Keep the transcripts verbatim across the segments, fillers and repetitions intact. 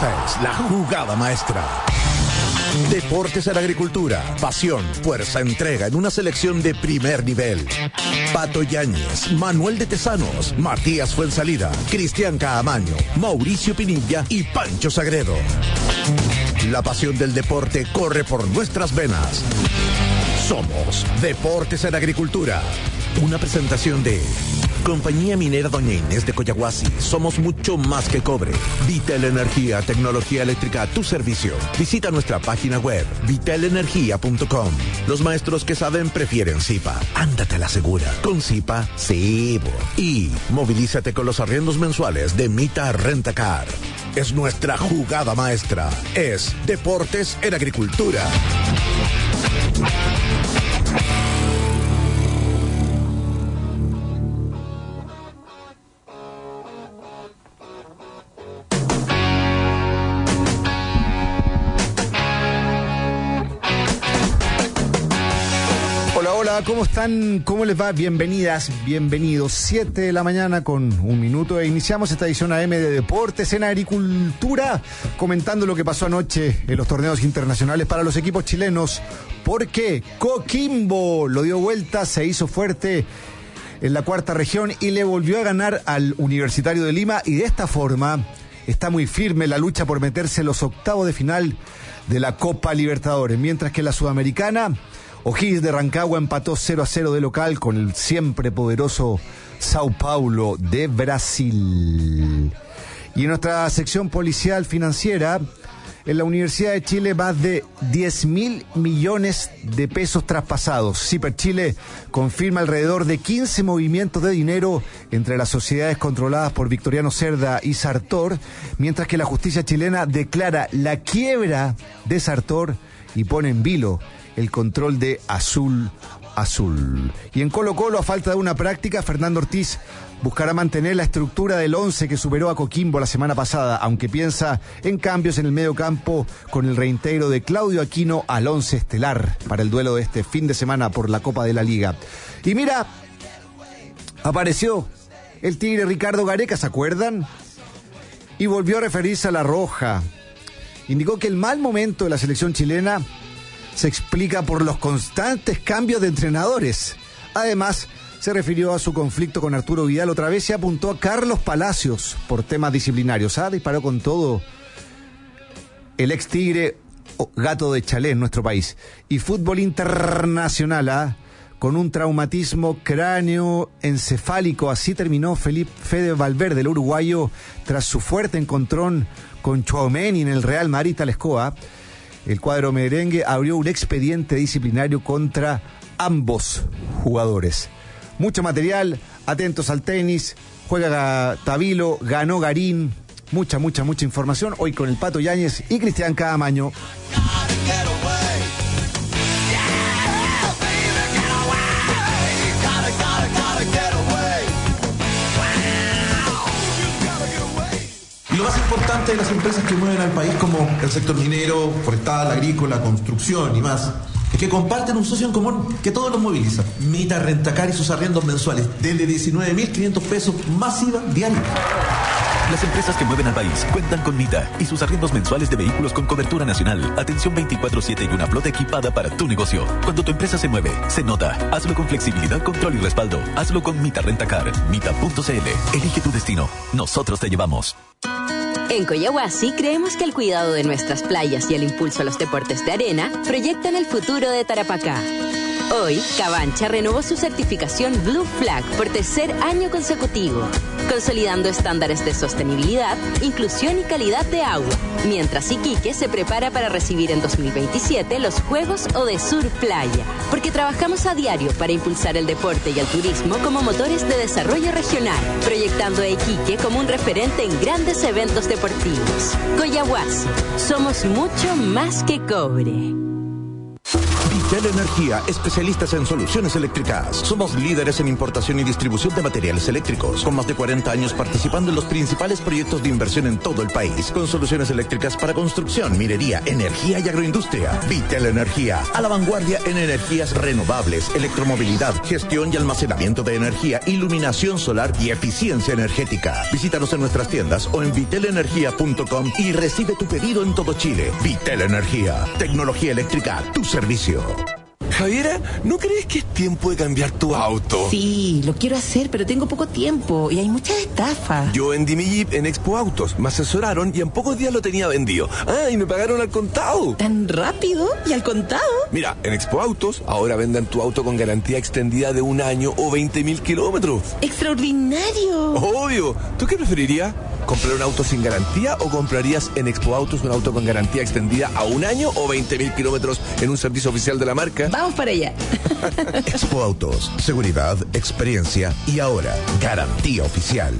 Esta es la jugada maestra. Deportes en Agricultura, pasión, fuerza, entrega en una selección de primer nivel. Pato Yáñez, Manuel de Tesanos, Matías Fuensalida, Cristian Caamaño, Mauricio Pinilla y Pancho Sagredo. La pasión del deporte corre por nuestras venas. Somos Deportes en Agricultura. Una presentación de Compañía Minera Doña Inés de Coyahuasi. Somos mucho más que cobre. Vital Energía, tecnología eléctrica a tu servicio. Visita nuestra página web, vital energía punto com. Los maestros que saben prefieren Zipa. Ándate a la segura. Con Zipa, sí. Y movilízate con los arriendos mensuales de Mita Rentacar. Es nuestra jugada maestra. Es Deportes en Agricultura. ¿Cómo están? ¿Cómo les va? Bienvenidas, bienvenidos. siete de la mañana con un minuto e iniciamos esta edición A M de Deportes en Agricultura, comentando lo que pasó anoche en los torneos internacionales para los equipos chilenos, porque Coquimbo lo dio vuelta, se hizo fuerte en la cuarta región y le volvió a ganar al Universitario de Lima, y de esta forma está muy firme la lucha por meterse en los octavos de final de la Copa Libertadores, mientras que la Sudamericana, O'Higgins de Rancagua empató cero a cero de local con el siempre poderoso Sao Paulo de Brasil. Y en nuestra sección policial financiera, en la Universidad de Chile, más de diez mil millones de pesos traspasados. Ciper Chile confirma alrededor de quince movimientos de dinero entre las sociedades controladas por Victoriano Cerda y Sartor, mientras que la justicia chilena declara la quiebra de Sartor y pone en vilo el control de Azul Azul. Y en Colo Colo, a falta de una práctica, Fernando Ortiz buscará mantener la estructura del once que superó a Coquimbo la semana pasada, aunque piensa en cambios en el medio campo con el reintegro de Claudio Aquino al once estelar para el duelo de este fin de semana por la Copa de la Liga. Y mira, apareció el Tigre Ricardo Gareca, ¿se acuerdan? Y volvió a referirse a La Roja. Indicó que el mal momento de la selección chilena se explica por los constantes cambios de entrenadores. Además, se refirió a su conflicto con Arturo Vidal otra vez y apuntó a Carlos Palacios por temas disciplinarios. Ah, disparó con todo el ex Tigre, oh, gato de Chalé en nuestro país. Y fútbol internacional, ¿ah? Con un traumatismo cráneo-encefálico. Así terminó Felipe Fede Valverde, el uruguayo, tras su fuerte encontrón con Tchouaméni en el Real Madrid Talescoa. El cuadro merengue abrió un expediente disciplinario contra ambos jugadores. Mucho material, atentos al tenis, juega Tabilo, ganó Garín, mucha, mucha, mucha información. Hoy con el Pato Yáñez y Cristian Caamaño. Y lo más importante de las empresas que mueven al país, como el sector minero, forestal, agrícola, construcción y más, es que comparten un socio en común que todos los moviliza. Mita Rentacar y sus arriendos mensuales desde diecinueve mil quinientos pesos más I V A diario. Las empresas que mueven al país cuentan con Mita y sus arriendos mensuales de vehículos con cobertura nacional, atención veinticuatro siete y una flota equipada para tu negocio. Cuando tu empresa se mueve, se nota. Hazlo con flexibilidad, control y respaldo. Hazlo con Mita Rentacar. Mita punto c l. Elige tu destino. Nosotros te llevamos. En Coyahuasi creemos que el cuidado de nuestras playas y el impulso a los deportes de arena proyectan el futuro de Tarapacá. Hoy, Cabancha renovó su certificación Blue Flag por tercer año consecutivo, consolidando estándares de sostenibilidad, inclusión y calidad de agua, mientras Iquique se prepara para recibir en dos mil veintisiete los Juegos Odesur Playa, porque trabajamos a diario para impulsar el deporte y el turismo como motores de desarrollo regional, proyectando a Iquique como un referente en grandes eventos deportivos. Coyahuasi, somos mucho más que cobre. Vitel Energía, especialistas en soluciones eléctricas. Somos líderes en importación y distribución de materiales eléctricos, con más de cuarenta años participando en los principales proyectos de inversión en todo el país, con soluciones eléctricas para construcción, minería, energía y agroindustria. Vitel Energía, a la vanguardia en energías renovables, electromovilidad, gestión y almacenamiento de energía, iluminación solar y eficiencia energética. Visítanos en nuestras tiendas o en vitel energía punto com y recibe tu pedido en todo Chile. Vitel Energía, tecnología eléctrica a tu servicio. Javiera, ¿no crees que es tiempo de cambiar tu auto? Sí, lo quiero hacer, pero tengo poco tiempo y hay muchas estafas. Yo vendí mi Jeep en Expo Autos, me asesoraron y en pocos días lo tenía vendido. Ah, y me pagaron al contado. ¿Tan rápido? ¿Y al contado? Mira, en Expo Autos ahora venden tu auto con garantía extendida de un año o veinte mil kilómetros. ¡Extraordinario! Obvio. ¿Tú qué preferirías? ¿Comprar un auto sin garantía o comprarías en Expo Autos un auto con garantía extendida a un año o veinte mil kilómetros en un servicio oficial de la marca? Vamos para allá. Expo Autos, seguridad, experiencia y ahora garantía oficial.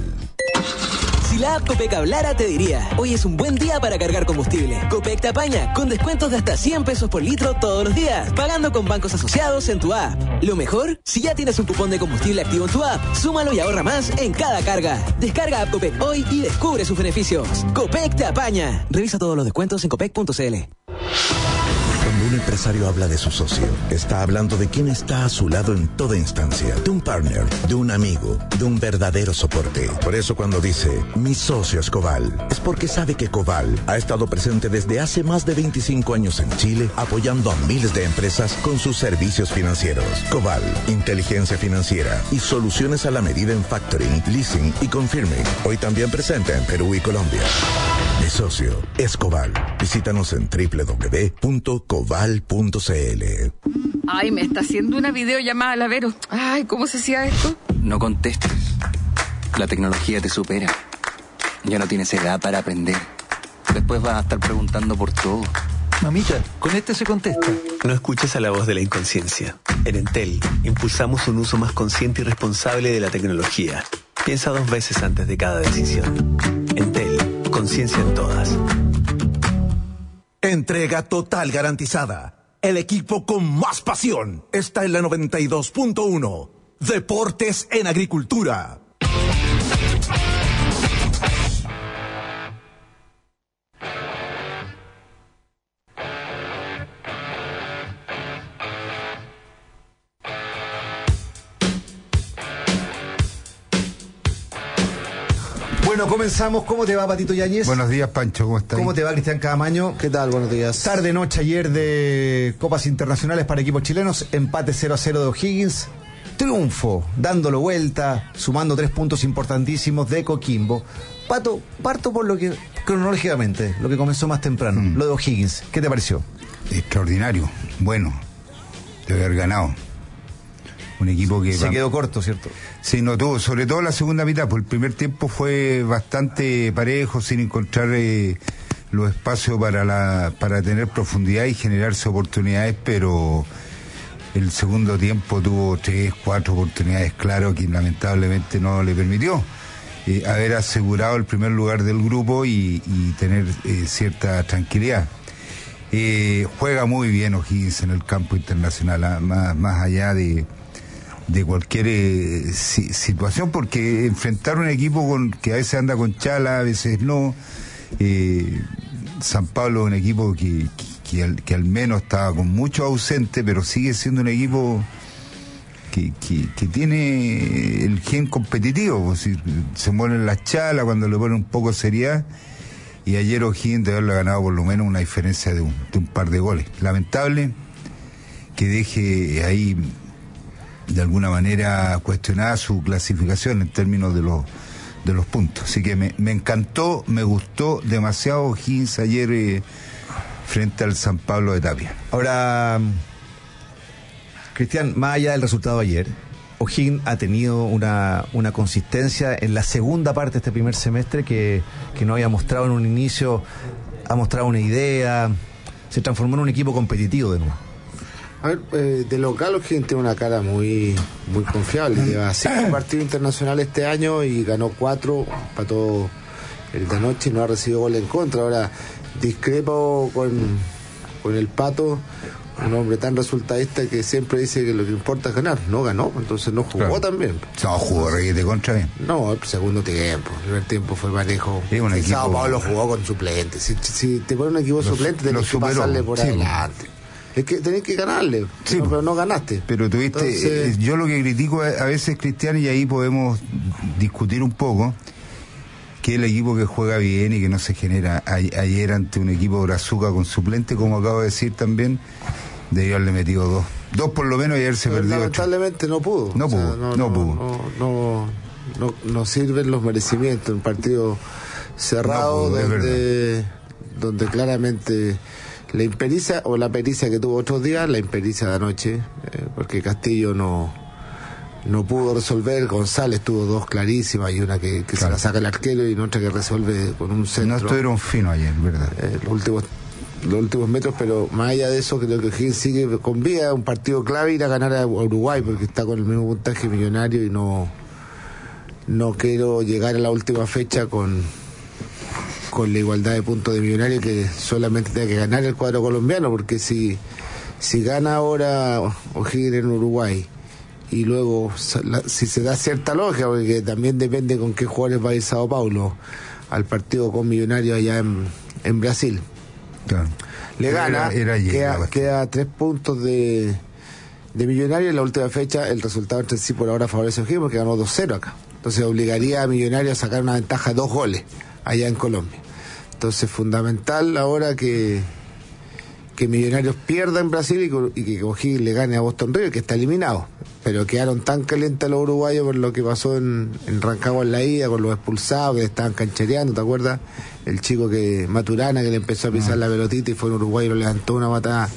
Si la app Copec hablara, te diría: hoy es un buen día para cargar combustible. Copec te apaña con descuentos de hasta cien pesos por litro todos los días, pagando con bancos asociados en tu app. Lo mejor, si ya tienes un cupón de combustible activo en tu app, súmalo y ahorra más en cada carga. Descarga app Copec hoy y descubre sus beneficios. Copec te apaña. Revisa todos los descuentos en copec punto c l. Cuando un empresario habla de su socio, está hablando de quien está a su lado en toda instancia, de un partner, de un amigo, de un verdadero soporte. Por eso cuando dice, mi socio es Coval, es porque sabe que Coval ha estado presente desde hace más de veinticinco años en Chile, apoyando a miles de empresas con sus servicios financieros. Coval, inteligencia financiera y soluciones a la medida en factoring, leasing y confirming. Hoy también presente en Perú y Colombia. Mi socio es Coval. Visítanos en doble u doble u doble u punto coval punto c l. Ay, me está haciendo una videollamada, la Vero. Ay, ¿cómo se hacía esto? No contestes. La tecnología te supera. Ya no tienes edad para aprender. Después vas a estar preguntando por todo. Mamita, con este se contesta. No escuches a la voz de la inconsciencia. En Entel, impulsamos un uso más consciente y responsable de la tecnología. Piensa dos veces antes de cada decisión. Entel, conciencia en todas. Entrega total garantizada. El equipo con más pasión está en la noventa y dos punto uno. Deportes en Agricultura. Bueno, comenzamos. ¿Cómo te va, Patito Yáñez? Buenos días, Pancho. ¿Cómo estás? ¿Cómo te va, Cristian Cadamaño? ¿Qué tal? Buenos días. Tarde, noche ayer de Copas Internacionales para equipos chilenos. Empate cero a cero de O'Higgins. Triunfo, dándolo vuelta, sumando tres puntos importantísimos de Coquimbo. Pato, parto por lo que, cronológicamente, lo que comenzó más temprano, mm. lo de O'Higgins. ¿Qué te pareció? Extraordinario. Bueno, de haber ganado. Un equipo que... Se va... quedó corto, ¿cierto? Sí, no tuvo, sobre todo la segunda mitad, pues el primer tiempo fue bastante parejo, sin encontrar eh, los espacios para la para tener profundidad y generarse oportunidades, pero el segundo tiempo tuvo tres, cuatro oportunidades, claro, que lamentablemente no le permitió eh, haber asegurado el primer lugar del grupo y, y tener eh, cierta tranquilidad. Eh, juega muy bien O'Higgins en el campo internacional, más, más allá de... de cualquier eh, si, situación, porque enfrentar un equipo con que a veces anda con chala, a veces no. eh, San Pablo es un equipo que, que, que, al, que al menos estaba con muchos ausentes, pero sigue siendo un equipo que, que, que tiene el gen competitivo, pues, si, se mueren las chalas cuando le ponen un poco de seriedad, y ayer O'Higgins debe haberle ganado por lo menos una diferencia de un, de un par de goles. Lamentable que deje ahí de alguna manera cuestionada su clasificación en términos de los de los puntos. Así que me, me encantó, me gustó demasiado O'Higgins ayer eh, frente al San Pablo de Tapia. Ahora, Cristian, más allá del resultado de ayer, O'Higgins ha tenido una, una consistencia en la segunda parte de este primer semestre que, que no había mostrado en un inicio, ha mostrado una idea, se transformó en un equipo competitivo de nuevo. A ver, eh, de local O'Higgins tiene una cara muy muy confiable. Lleva cinco partidos internacionales este año y ganó cuatro, empató el de anoche y no ha recibido gol en contra. Ahora, discrepo con, con el Pato un hombre tan resultadista que siempre dice que lo que importa es ganar. No ganó, entonces no jugó claro. también. No, jugó reguete contra bien. No, el segundo tiempo, el primer tiempo fue parejo. Sí, un el equipo... Sao Paulo jugó con suplentes. Si, si te pone un equipo los, suplente, tenés que pasarle por sí, adelante. Es que tenés que ganarle, sí, no, pero no ganaste. Pero tuviste, Entonces... yo lo que critico a veces, Cristian, y ahí podemos discutir un poco, que el equipo que juega bien y que no se genera. A, ayer ante un equipo de Brazuca con suplente, como acabo de decir también, debió haberle metido dos. Dos por lo menos y ayer se pero perdió. Lamentablemente no pudo. No pudo, o sea, no, no, no pudo. No, no, no, no sirven los merecimientos. Un partido cerrado no pudo, donde, donde claramente la impericia o la pericia que tuvo otros días, la impericia de anoche, eh, porque Castillo no no pudo resolver. González tuvo dos clarísimas y una que, que claro. se la saca el arquero y otra que resuelve con un centro. No estuvieron finos ayer, ¿verdad? Eh, los últimos los últimos metros, pero más allá de eso creo que Higgins sigue con vida, un partido clave, ir a ganar a Uruguay porque está con el mismo puntaje Millonario y no no quiero llegar a la última fecha con con la igualdad de puntos de Millonario, que solamente tiene que ganar el cuadro colombiano, porque si si gana ahora O'Higgins en Uruguay y luego si se da cierta lógica, porque también depende con qué jugadores va a ir Sao Paulo al partido con Millonario allá en, en Brasil. Claro. Le gana, era, era queda, queda tres puntos de, de Millonario en la última fecha. El resultado entre sí por ahora favorece a O'Higgins porque ganó dos cero acá. Entonces obligaría a Millonario a sacar una ventaja de dos goles allá en Colombia. Entonces fundamental ahora que que Millonarios pierda en Brasil y, y que O'Higgins le gane a Boston River, que está eliminado. Pero quedaron tan calientes los uruguayos por lo que pasó en, en Rancagua en la ida, con los expulsados que estaban canchereando, ¿te acuerdas? El chico que Maturana, que le empezó a pisar ah. la pelotita y fue un uruguayo y lo levantó una patada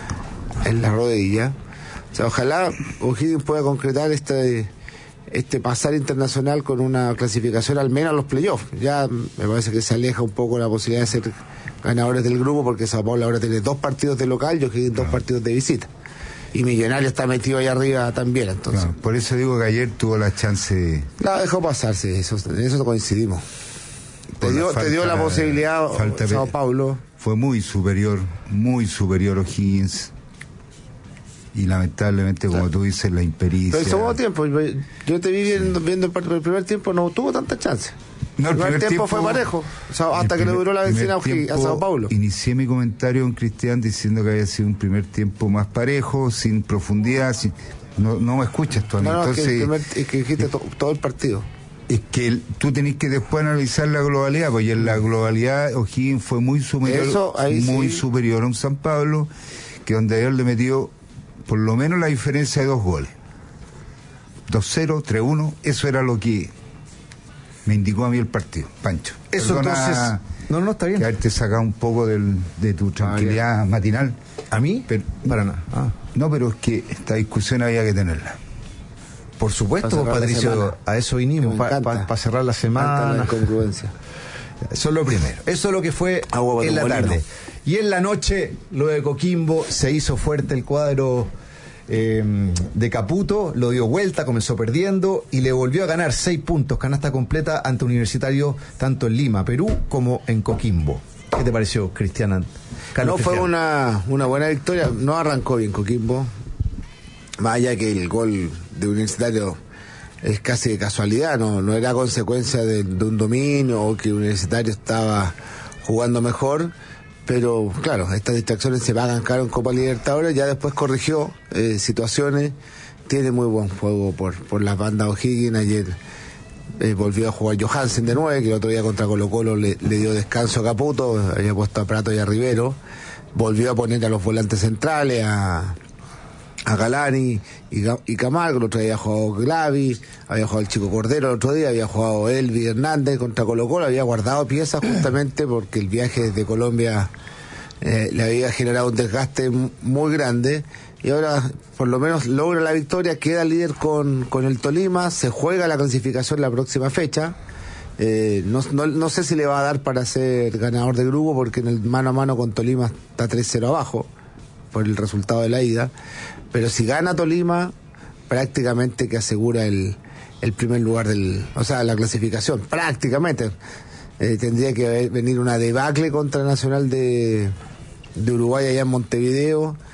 en la rodilla. O sea, ojalá O'Higgins pueda concretar este, este pasar internacional con una clasificación al menos a los playoffs. Ya me parece que se aleja un poco la posibilidad de ser ganadores del grupo, porque Sao Paulo ahora tiene dos partidos de local y O'Higgins dos partidos de visita. Y Millonario está metido ahí arriba también, entonces. Claro, por eso digo que ayer tuvo la chance de... La dejó pasarse, eso, en eso coincidimos. Te dio, falta, te dio la posibilidad Sao Paulo. Fue muy superior, muy superior O'Higgins. Y lamentablemente, como claro. tú dices, la impericia. Pero el segundo tiempo, yo te vi viendo, viendo el, el primer tiempo, no tuvo tanta chance. No, el, el primer, primer tiempo, tiempo fue parejo, o sea, hasta primer, que le duró la benzina a Sao Paulo. Inicié mi comentario con Cristian diciendo que había sido un primer tiempo más parejo, sin profundidad, sin, no, no me escuchas tú. No, no, entonces, es que, primer, es que dijiste to, todo el partido. Es que el, tú tenés que después analizar la globalidad, porque en la globalidad O'Higgins fue muy superior, Eso, muy sí. superior a un San Pablo, que donde ayer le metió por lo menos la diferencia de dos goles. dos cero, tres uno, eso era lo que me indicó a mí el partido, Pancho. Eso Perdona entonces... No, no, está bien. Que haberte sacado un poco del, de tu tranquilidad ah, matinal. ¿A mí? Pero, Para nada. Ah. No, pero es que esta discusión había que tenerla. Por supuesto, Patricio, a eso vinimos, para pa, pa cerrar la semana. La incongruencia. Eso es lo primero. Eso es lo que fue Agua en la molino. tarde. Y en la noche, lo de Coquimbo, se hizo fuerte el cuadro eh, de Caputo, lo dio vuelta, comenzó perdiendo y le volvió a ganar seis puntos, canasta completa ante Universitario, tanto en Lima, Perú, como en Coquimbo. ¿Qué te pareció, Cristian? No, fue una, una buena victoria. No arrancó bien Coquimbo. Más allá que el gol de Universitario es casi de casualidad, no, no era consecuencia de, de un dominio o que Universitario estaba jugando mejor, pero claro, estas distracciones se pagan caro en Copa Libertadores. Ya después corrigió eh, situaciones, tiene muy buen juego por, por las bandas O'Higgins. Ayer eh, volvió a jugar Johansen de nueve, que el otro día contra Colo Colo le, le dio descanso a Caputo, había puesto a Prato y a Rivero, volvió a poner a los volantes centrales, a a Galani y, y Camargo. El otro día había jugado Glavi, había jugado el Chico Cordero el otro día, había jugado Elvi Hernández contra Colo Colo, había guardado piezas justamente porque el viaje desde Colombia eh, le había generado un desgaste muy grande, y ahora por lo menos logra la victoria, queda líder con, con el Tolima, se juega la clasificación la próxima fecha. Eh, no, no, no sé si le va a dar para ser ganador de grupo, porque en el mano a mano con Tolima está tres cero abajo por el resultado de la ida. Pero si gana Tolima, prácticamente que asegura el, el primer lugar del, o sea, la clasificación, prácticamente. Eh, tendría que venir una debacle contra Nacional de, de Uruguay allá en Montevideo,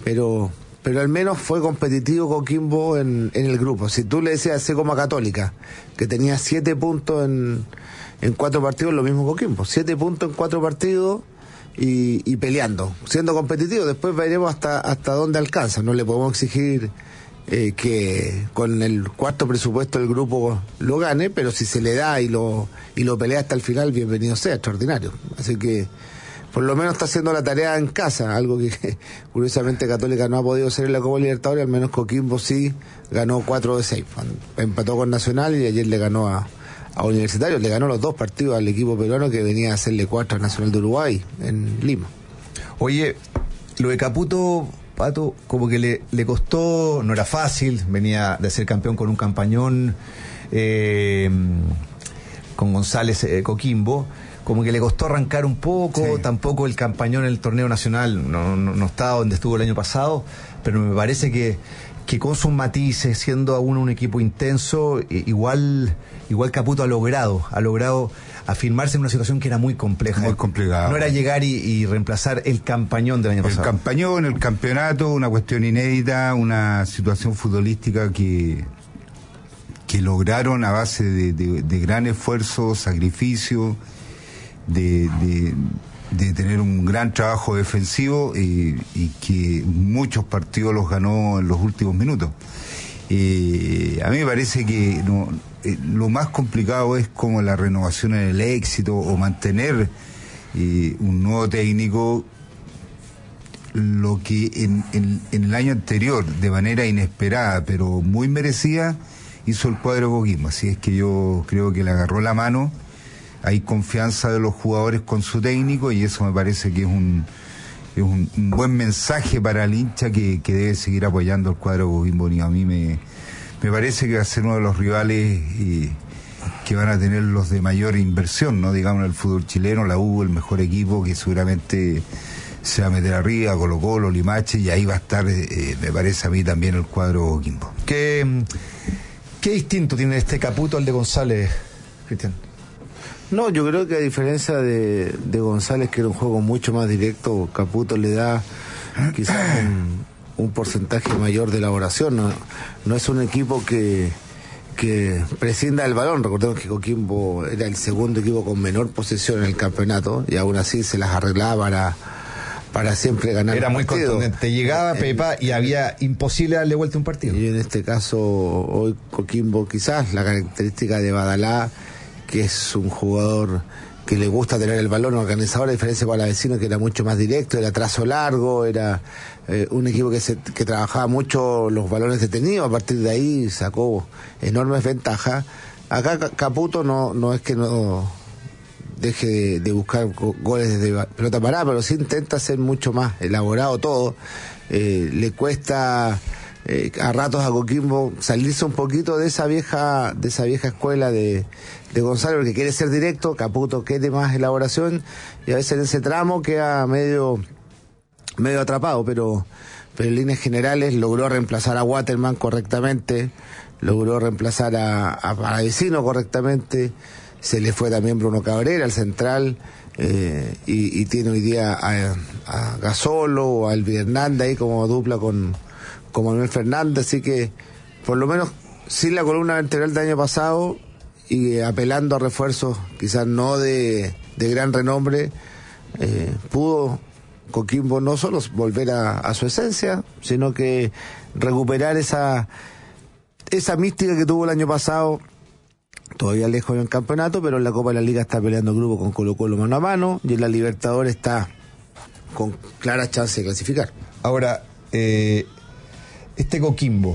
pero pero al menos fue competitivo Coquimbo en, en el grupo. Si tú le decías, así como a Católica, que tenía siete puntos en, en cuatro partidos, lo mismo Coquimbo, siete puntos en cuatro partidos y, y peleando, siendo competitivo. Después veremos hasta, hasta dónde alcanza. No le podemos exigir eh, que con el cuarto presupuesto del grupo lo gane, pero si se le da y lo, y lo pelea hasta el final, bienvenido sea, extraordinario. Así que por lo menos está haciendo la tarea en casa, algo que curiosamente Católica no ha podido hacer en la Copa Libertadores. Al menos Coquimbo sí ganó cuatro de seis, empató con Nacional y ayer le ganó a, a Universitario, le ganó los dos partidos al equipo peruano que venía a hacerle cuatro a Nacional de Uruguay en Lima. Oye, lo de Caputo, Pato, como que le, le costó, no era fácil, venía de ser campeón con un campañón eh, con González eh, Coquimbo, como que le costó arrancar un poco, sí. Tampoco el campañón en el torneo nacional no, no, no está donde estuvo el año pasado, pero me parece que, que con sus matices, siendo aún un equipo intenso, igual, igual Caputo ha logrado, ha logrado afirmarse en una situación que era muy compleja. Muy complicada. No era llegar y, y reemplazar el campañón del año pasado. El campañón, el campeonato, una cuestión inédita, una situación futbolística que, que lograron a base de, de, de gran esfuerzo, sacrificio, De, de, de tener un gran trabajo defensivo y, y que muchos partidos los ganó en los últimos minutos. Eh, a mí me parece que no, eh, lo más complicado es como la renovación en el éxito o mantener eh, un nuevo técnico, lo que en, en, en el año anterior, de manera inesperada pero muy merecida, hizo el cuadro Coquimbo. Así es que yo creo que le agarró la mano. Hay confianza de los jugadores con su técnico y eso me parece que es un, es un, un buen mensaje para el hincha que, que debe seguir apoyando el cuadro Coquimbo. A mí me, me parece que va a ser uno de los rivales eh, que van a tener los de mayor inversión, ¿no? Digamos, en el fútbol chileno, la U, el mejor equipo que seguramente se va a meter arriba, Colo Colo, Limache, y ahí va a estar, eh, me parece a mí también el cuadro Coquimbo. ¿Qué, qué distinto tiene este Caputo al de González, Cristian? No, yo creo que a diferencia de, de González, que era un juego mucho más directo, Caputo le da quizás un, un porcentaje mayor de elaboración. No, no es un equipo que, que prescinda del balón. Recordemos que Coquimbo era el segundo equipo con menor posesión en el campeonato y aún así se las arreglaba para, para siempre ganar. Era muy partido. contundente. Llegaba Pepa y había imposible darle vuelta a un partido. Y en este caso, hoy Coquimbo, quizás la característica de Badalá, que es un jugador que le gusta tener el balón organizador, a diferencia para la vecina, que era mucho más directo, era trazo largo, era eh, un equipo que, se, que trabajaba mucho los balones detenidos. A partir de ahí sacó enormes ventajas. Acá Caputo no, no es que no deje de, de buscar goles desde pelota parada, pero sí intenta ser mucho más elaborado todo. Eh, le cuesta eh, a ratos a Coquimbo salirse un poquito de esa vieja de esa vieja escuela de, de Gonzalo, porque quiere ser directo. Caputo quiere más elaboración y a veces en ese tramo queda medio medio atrapado, pero pero en líneas generales logró reemplazar a Waterman correctamente, logró reemplazar a, a Palavecino correctamente. Se le fue también Bruno Cabrera, el central, eh, y, y tiene hoy día a, a Gasolo o a Elvi Hernández ahí como dupla con, con Manuel Fernández. Así que, por lo menos, sin la columna vertebral del año pasado y apelando a refuerzos quizás no de, de gran renombre, eh, pudo Coquimbo no solo volver a, a su esencia, sino que recuperar esa, esa mística que tuvo el año pasado. Todavía lejos en el campeonato, pero en la Copa de la Liga está peleando grupo con Colo Colo mano a mano y en la Libertadores está con claras chances de clasificar. Ahora, eh, este Coquimbo,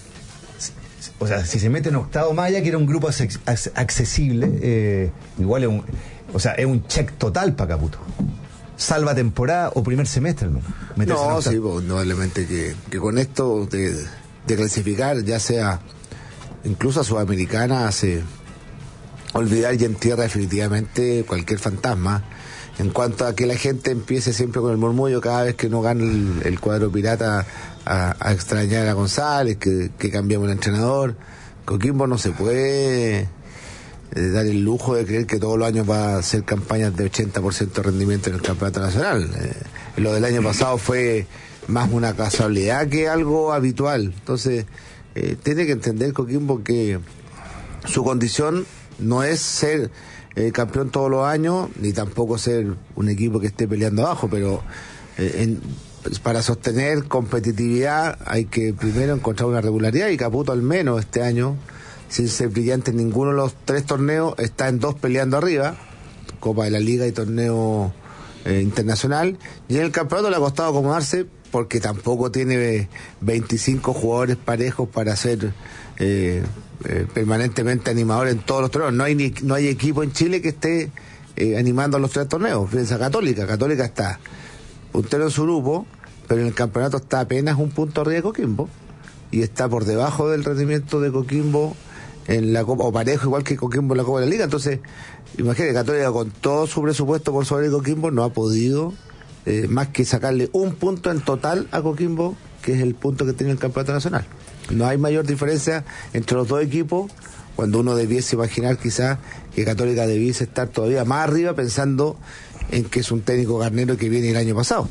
o sea, si se mete en octavo más allá, que era un grupo accesible, eh, igual es un, o sea, es un check total para Caputo. Salva temporada o primer semestre, ¿no? No, sí, pues, probablemente que, que con esto de, de clasificar, ya sea incluso a Sudamericana, hace olvidar y entierra definitivamente cualquier fantasma. En cuanto a que la gente empiece siempre con el murmullo cada vez que no gana el, el cuadro pirata a, a extrañar a González, que, que cambiamos el entrenador. Coquimbo no se puede eh, dar el lujo de creer que todos los años va a hacer campañas de ochenta por ciento de rendimiento en el campeonato nacional. Eh, lo del año pasado fue más una casualidad que algo habitual. Entonces, eh, tiene que entender Coquimbo que su condición no es ser eh, campeón todos los años, ni tampoco ser un equipo que esté peleando abajo, pero eh, en, pues para sostener competitividad hay que primero encontrar una regularidad, y Caputo al menos este año, sin ser brillante en ninguno de los tres torneos, está en dos peleando arriba, Copa de la Liga y torneo eh, internacional, y en el campeonato le ha costado acomodarse porque tampoco tiene veinticinco jugadores parejos para ser eh, eh, permanentemente animador en todos los torneos. No hay ni, no hay equipo en Chile que esté eh, animando los tres torneos. Fíjense, Católica, Católica está puntero en su grupo, pero en el campeonato está apenas un punto arriba de Coquimbo, y está por debajo del rendimiento de Coquimbo en la Copa, o parejo igual que Coquimbo en la Copa de la Liga. Entonces, imagínate, Católica con todo su presupuesto por sobre Coquimbo no ha podido eh, más que sacarle un punto en total a Coquimbo, que es el punto que tiene el campeonato nacional. No hay mayor diferencia entre los dos equipos, cuando uno debiese imaginar quizás que Católica debiese estar todavía más arriba, pensando en que es un técnico Garnero que viene el año pasado.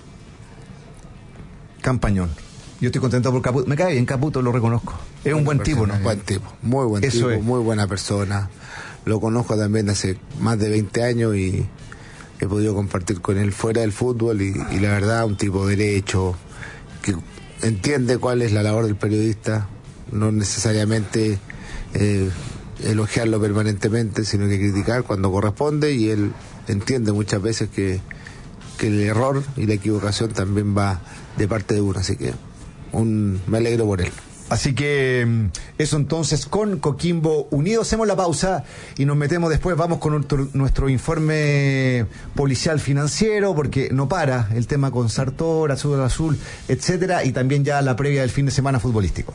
Campañón. Yo estoy contento por Caputo. Me cae bien Caputo, lo reconozco. Es un buen tipo, ¿no? Buen tipo, muy buen Eso tipo, es. muy buena persona. Lo conozco también hace más de veinte años y he podido compartir con él fuera del fútbol, y, y la verdad, un tipo derecho, que entiende cuál es la labor del periodista, no necesariamente eh, elogiarlo permanentemente, sino que criticar cuando corresponde, y él entiende muchas veces que, que el error y la equivocación también va de parte de uno, así que un, me alegro por él. Así que eso entonces con Coquimbo Unido. Hacemos la pausa y nos metemos después, vamos con nuestro, nuestro informe policial financiero, porque no para el tema con Sartor, Azul Azul, etcétera, y también ya la previa del fin de semana futbolístico.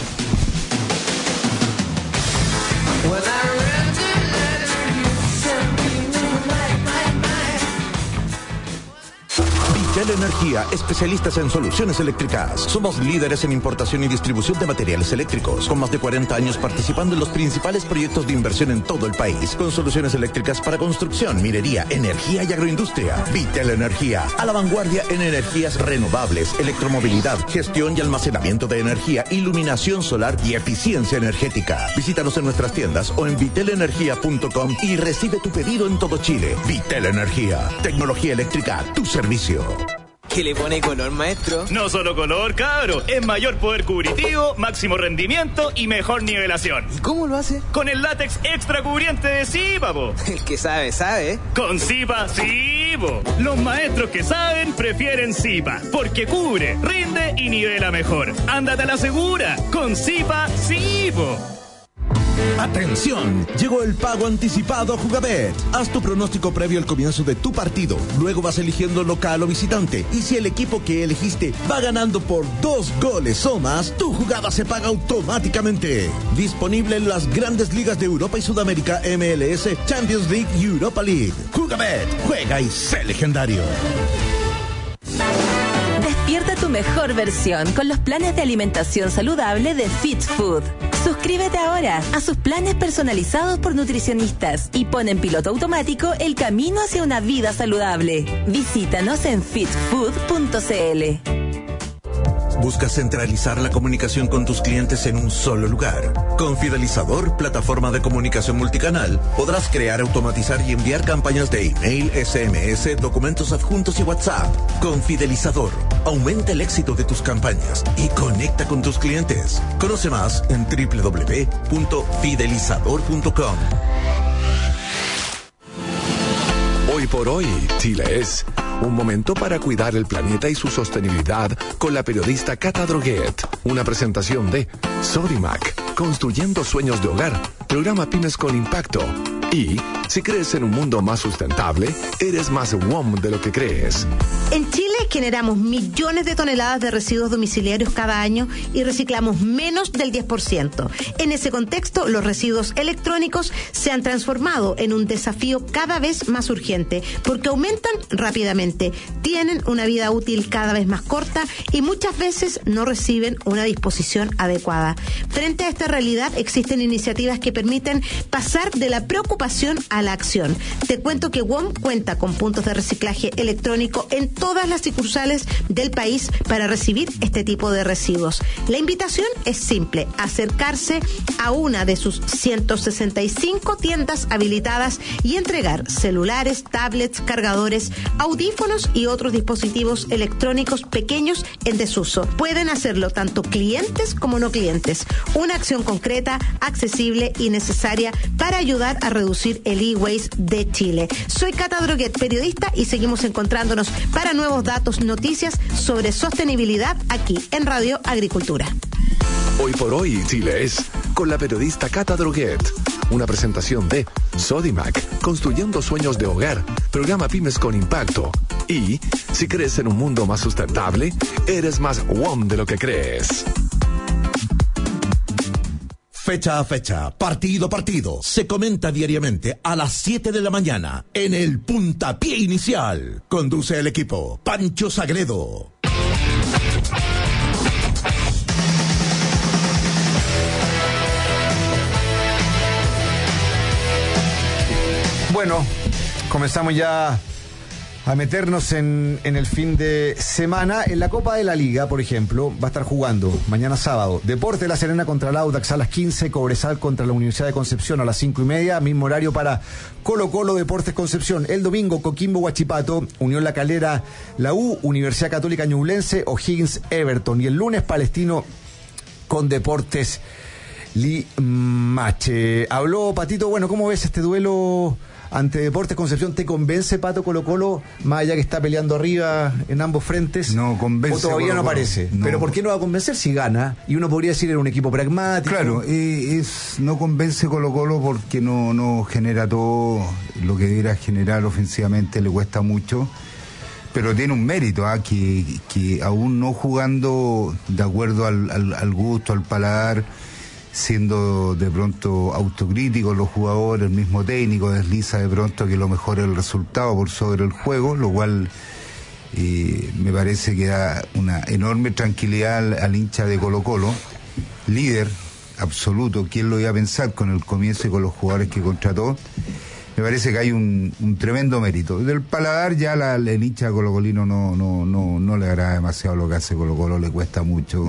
Vitel Energía, especialistas en soluciones eléctricas. Somos líderes en importación y distribución de materiales eléctricos, con más de cuarenta años participando en los principales proyectos de inversión en todo el país, con soluciones eléctricas para construcción, minería, energía y agroindustria. Vitel Energía, a la vanguardia en energías renovables, electromovilidad, gestión y almacenamiento de energía, iluminación solar y eficiencia energética. Visítanos en nuestras tiendas o en vitel energía punto com y recibe tu pedido en todo Chile. Vitel Energía, tecnología eléctrica a tu servicio. ¿Qué le pone color, maestro? No solo color, cabro. Es mayor poder cubritivo, máximo rendimiento y mejor nivelación. ¿Y cómo lo hace? Con el látex extra cubriente de Zipa, po. El que sabe, sabe. Con Zipa, sí, po. Los maestros que saben prefieren Zipa, porque cubre, rinde y nivela mejor. Ándate a la segura. Con Zipa, sí, po. ¡Atención! Llegó el pago anticipado a Jugabet. Haz tu pronóstico previo al comienzo de tu partido. Luego vas eligiendo local o visitante. Y si el equipo que elegiste va ganando por dos goles o más, tu jugada se paga automáticamente. Disponible en las grandes ligas de Europa y Sudamérica, M L S, Champions League y Europa League. Jugabet, juega y sé legendario. Despierta tu mejor versión con los planes de alimentación saludable de Fit Food. Suscríbete ahora a sus planes personalizados por nutricionistas y pon en piloto automático el camino hacia una vida saludable. Visítanos en fit food punto c l. ¿Buscas centralizar la comunicación con tus clientes en un solo lugar? Con Fidelizador, plataforma de comunicación multicanal, podrás crear, automatizar y enviar campañas de email, S M S, documentos adjuntos y WhatsApp. Con Fidelizador, aumenta el éxito de tus campañas y conecta con tus clientes. Conoce más en doble u doble u doble u punto fidelizador punto com. Hoy por hoy, Chile es un momento para cuidar el planeta y su sostenibilidad con la periodista Cata Droguet. Una presentación de Sodimac, construyendo sueños de hogar, programa Pymes con Impacto. Y, si crees en un mundo más sustentable, eres más W O M de lo que crees. En Chile generamos millones de toneladas de residuos domiciliarios cada año y reciclamos menos del diez por ciento. En ese contexto, los residuos electrónicos se han transformado en un desafío cada vez más urgente porque aumentan rápidamente, tienen una vida útil cada vez más corta y muchas veces no reciben una disposición adecuada. Frente a esta realidad, existen iniciativas que permiten pasar de la preocupación a la acción. Te cuento que W O M cuenta con puntos de reciclaje electrónico en todas las sucursales sucursales del país para recibir este tipo de residuos. La invitación es simple: acercarse a una de sus ciento sesenta y cinco tiendas habilitadas y entregar celulares, tablets, cargadores, audífonos y otros dispositivos electrónicos pequeños en desuso. Pueden hacerlo tanto clientes como no clientes. Una acción concreta, accesible y necesaria para ayudar a reducir el e-waste de Chile. Soy Cata Droguet, periodista, y seguimos encontrándonos para nuevos datos, noticias sobre sostenibilidad aquí en Radio Agricultura. Hoy por hoy, Chile es con la periodista Cata Droguet. Una presentación de Sodimac, construyendo sueños de hogar, programa Pymes con Impacto. Y, si crees en un mundo más sustentable, eres más W O M de lo que crees. Fecha a fecha, partido a partido, se comenta diariamente a las siete de la mañana en el Puntapié Inicial. Conduce el equipo Pancho Sagredo. Bueno, comenzamos ya a meternos en, en el fin de semana. En la Copa de la Liga, por ejemplo, va a estar jugando mañana sábado Deportes La Serena contra el Audax a las quince, Cobresal contra la Universidad de Concepción a las cinco y media, mismo horario para Colo Colo Deportes Concepción. El domingo, Coquimbo Huachipato, Unión La Calera, la U, Universidad Católica Ñublense, O'Higgins Everton. Y el lunes, Palestino con Deportes Limache. Habló Patito, bueno, ¿cómo ves este duelo ante Deportes Concepción? ¿Te convence, Pato, Colo Colo, más allá que está peleando arriba en ambos frentes? No convence. ¿O todavía Colo-Colo? No aparece? No. ¿Pero por qué no va a convencer si gana? Y uno podría decir era un equipo pragmático. Claro, eh, es no convence Colo Colo porque no, no genera todo lo que debería generar ofensivamente, le cuesta mucho. Pero tiene un mérito, ¿ah? que, que aún no jugando de acuerdo al, al, al gusto, al paladar, siendo de pronto autocríticos los jugadores, el mismo técnico desliza de pronto que lo mejor es el resultado por sobre el juego, lo cual eh, me parece que da una enorme tranquilidad al, al hincha de Colo Colo, líder absoluto. ¿Quién lo iba a pensar con el comienzo y con los jugadores que contrató? Me parece que hay un, un tremendo mérito. Del paladar ya la, el hincha colocolino no, no, no, no le agrada demasiado lo que hace Colo Colo, le cuesta mucho.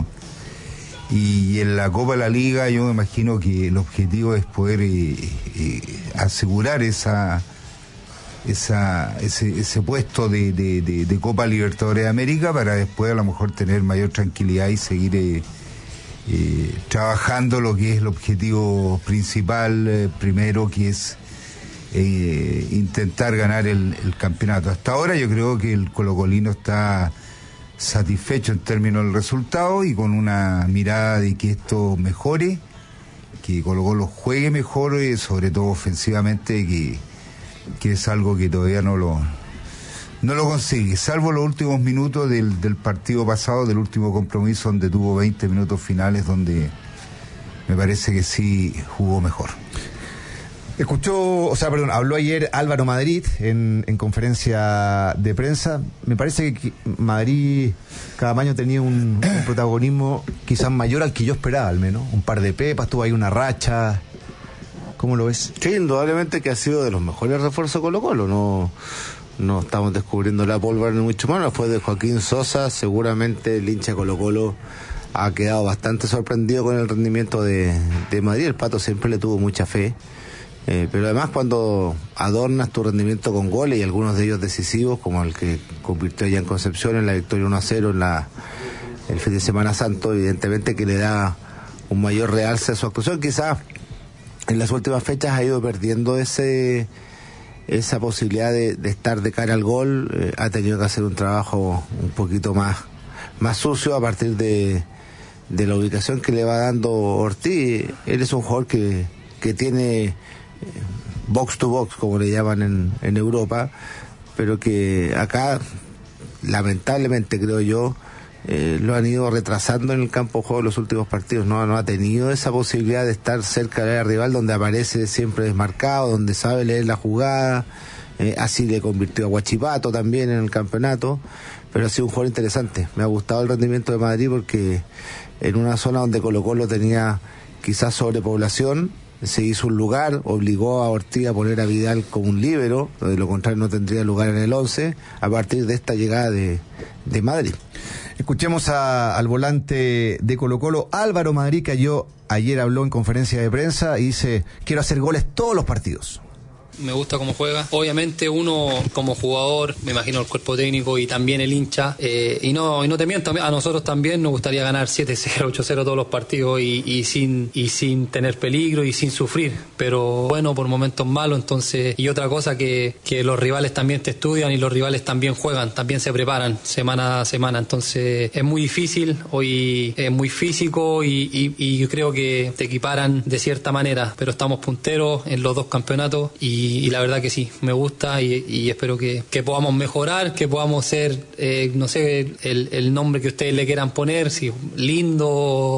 Y en la Copa de la Liga yo me imagino que el objetivo es poder eh, eh, asegurar esa, esa ese, ese puesto de, de, de, de Copa Libertadores de América para después a lo mejor tener mayor tranquilidad y seguir eh, eh, trabajando lo que es el objetivo principal eh, primero, que es eh, intentar ganar el, el campeonato. Hasta ahora yo creo que el colocolino está satisfecho en términos del resultado y con una mirada de que esto mejore, que Colo Colo juegue mejor y sobre todo ofensivamente, que, que es algo que todavía no lo no lo consigue, salvo los últimos minutos del, del partido pasado, del último compromiso donde tuvo veinte minutos finales donde me parece que sí jugó mejor. Escuchó, o sea, perdón, habló ayer Álvaro Madrid en, en conferencia de prensa. Me parece que Madrid cada año tenía un, un protagonismo quizás mayor al que yo esperaba, al menos. Un par de pepas, tuvo ahí una racha. ¿Cómo lo ves? Sí, indudablemente que ha sido de los mejores refuerzos Colo Colo. No, no estamos descubriendo la pólvora ni mucho más. Después de Joaquín Sosa, seguramente el hincha Colo Colo ha quedado bastante sorprendido con el rendimiento de, de Madrid. El Pato siempre le tuvo mucha fe. Eh, pero además cuando adornas tu rendimiento con goles y algunos de ellos decisivos, como el que convirtió allá en Concepción en la victoria uno a cero en la, el fin de Semana Santo, evidentemente que le da un mayor realce a su actuación. Quizás en las últimas fechas ha ido perdiendo ese esa posibilidad de, de estar de cara al gol, eh, ha tenido que hacer un trabajo un poquito más, más sucio a partir de, de la ubicación que le va dando Ortiz. Él es un jugador que, que tiene box to box, como le llaman en, en Europa, pero que acá lamentablemente, creo yo, eh, lo han ido retrasando en el campo de juego en los últimos partidos. No, no ha tenido esa posibilidad de estar cerca del rival, donde aparece siempre desmarcado, donde sabe leer la jugada. Eh, así le convirtió a Huachipato también en el campeonato, pero ha sido un jugador interesante. Me ha gustado el rendimiento de Madrid porque en una zona donde Colo Colo tenía quizás sobrepoblación, se hizo un lugar, obligó a Ortiz a poner a Vidal como un líbero, de lo contrario no tendría lugar en el once, a partir de esta llegada de, de Madrid. Escuchemos a, al volante de Colo-Colo, Álvaro Madrid, que yo ayer habló en conferencia de prensa y dice, quiero hacer goles todos los partidos. Me gusta cómo juega. Obviamente uno como jugador, me imagino el cuerpo técnico y también el hincha, eh, y no y no te miento, a nosotros también nos gustaría ganar siete cero, ocho cero todos los partidos y, y sin y sin tener peligro y sin sufrir, pero bueno, por momentos malos, entonces, y otra cosa que, que los rivales también te estudian y los rivales también juegan, también se preparan semana a semana, entonces es muy difícil, hoy es muy físico y, y, y yo creo que te equiparan de cierta manera, pero estamos punteros en los dos campeonatos y Y, y la verdad que sí, me gusta y, y espero que, que podamos mejorar, que podamos ser, eh, no sé, el, el nombre que ustedes le quieran poner, si lindo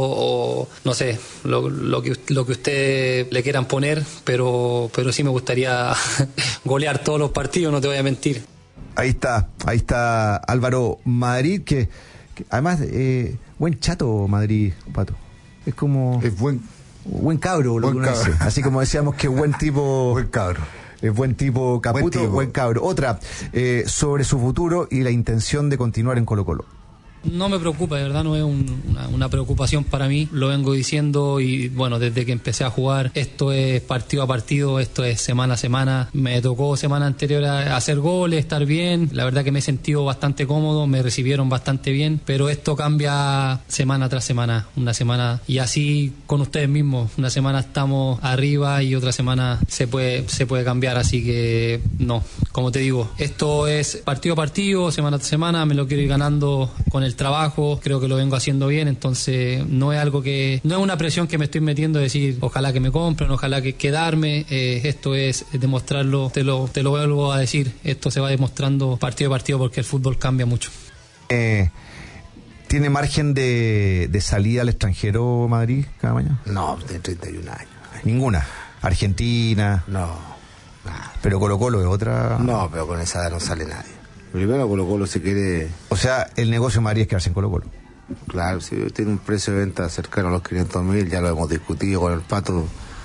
o no sé, lo, lo, que, lo que ustedes le quieran poner, pero, pero sí me gustaría golear todos los partidos, no te voy a mentir. Ahí está, ahí está Álvaro Madrid, que, que además, eh, buen chato Madrid, Pato. Es como... Es buen... Buen cabro, lo buen que uno cabro. dice. Así como decíamos que buen tipo... Buen cabro. Es buen tipo Caputo, buen, tipo. buen cabro. Otra, eh, sobre su futuro y la intención de continuar en Colo-Colo. No me preocupa, de verdad no es un, una, una preocupación para mí, lo vengo diciendo y bueno, desde que empecé a jugar, esto es partido a partido, esto es semana a semana, me tocó semana anterior a hacer goles, estar bien, la verdad que me he sentido bastante cómodo, me recibieron bastante bien, pero esto cambia semana tras semana, una semana, y así con ustedes mismos, una semana estamos arriba y otra semana se puede, se puede cambiar, así que no, como te digo, esto es partido a partido, semana tras semana, me lo quiero ir ganando con el el trabajo, creo que lo vengo haciendo bien, entonces no es algo que, no es una presión que me estoy metiendo de decir ojalá que me compren, ojalá que quedarme, eh, esto es demostrarlo, te lo, te lo vuelvo a decir, esto se va demostrando partido a partido porque el fútbol cambia mucho. Eh, ¿Tiene margen de, de salida al extranjero Madrid cada mañana? No, de treinta y un años. ¿Ninguna? ¿Argentina? No. Nah. ¿Pero Colo-Colo es otra? No, pero con esa edad no sale nadie. Primero Colo-Colo se quiere... O sea, el negocio de Madrid es quedarse en Colo-Colo. Claro, si tiene un precio de venta cercano a los quinientos mil, ya lo hemos discutido con el Pato.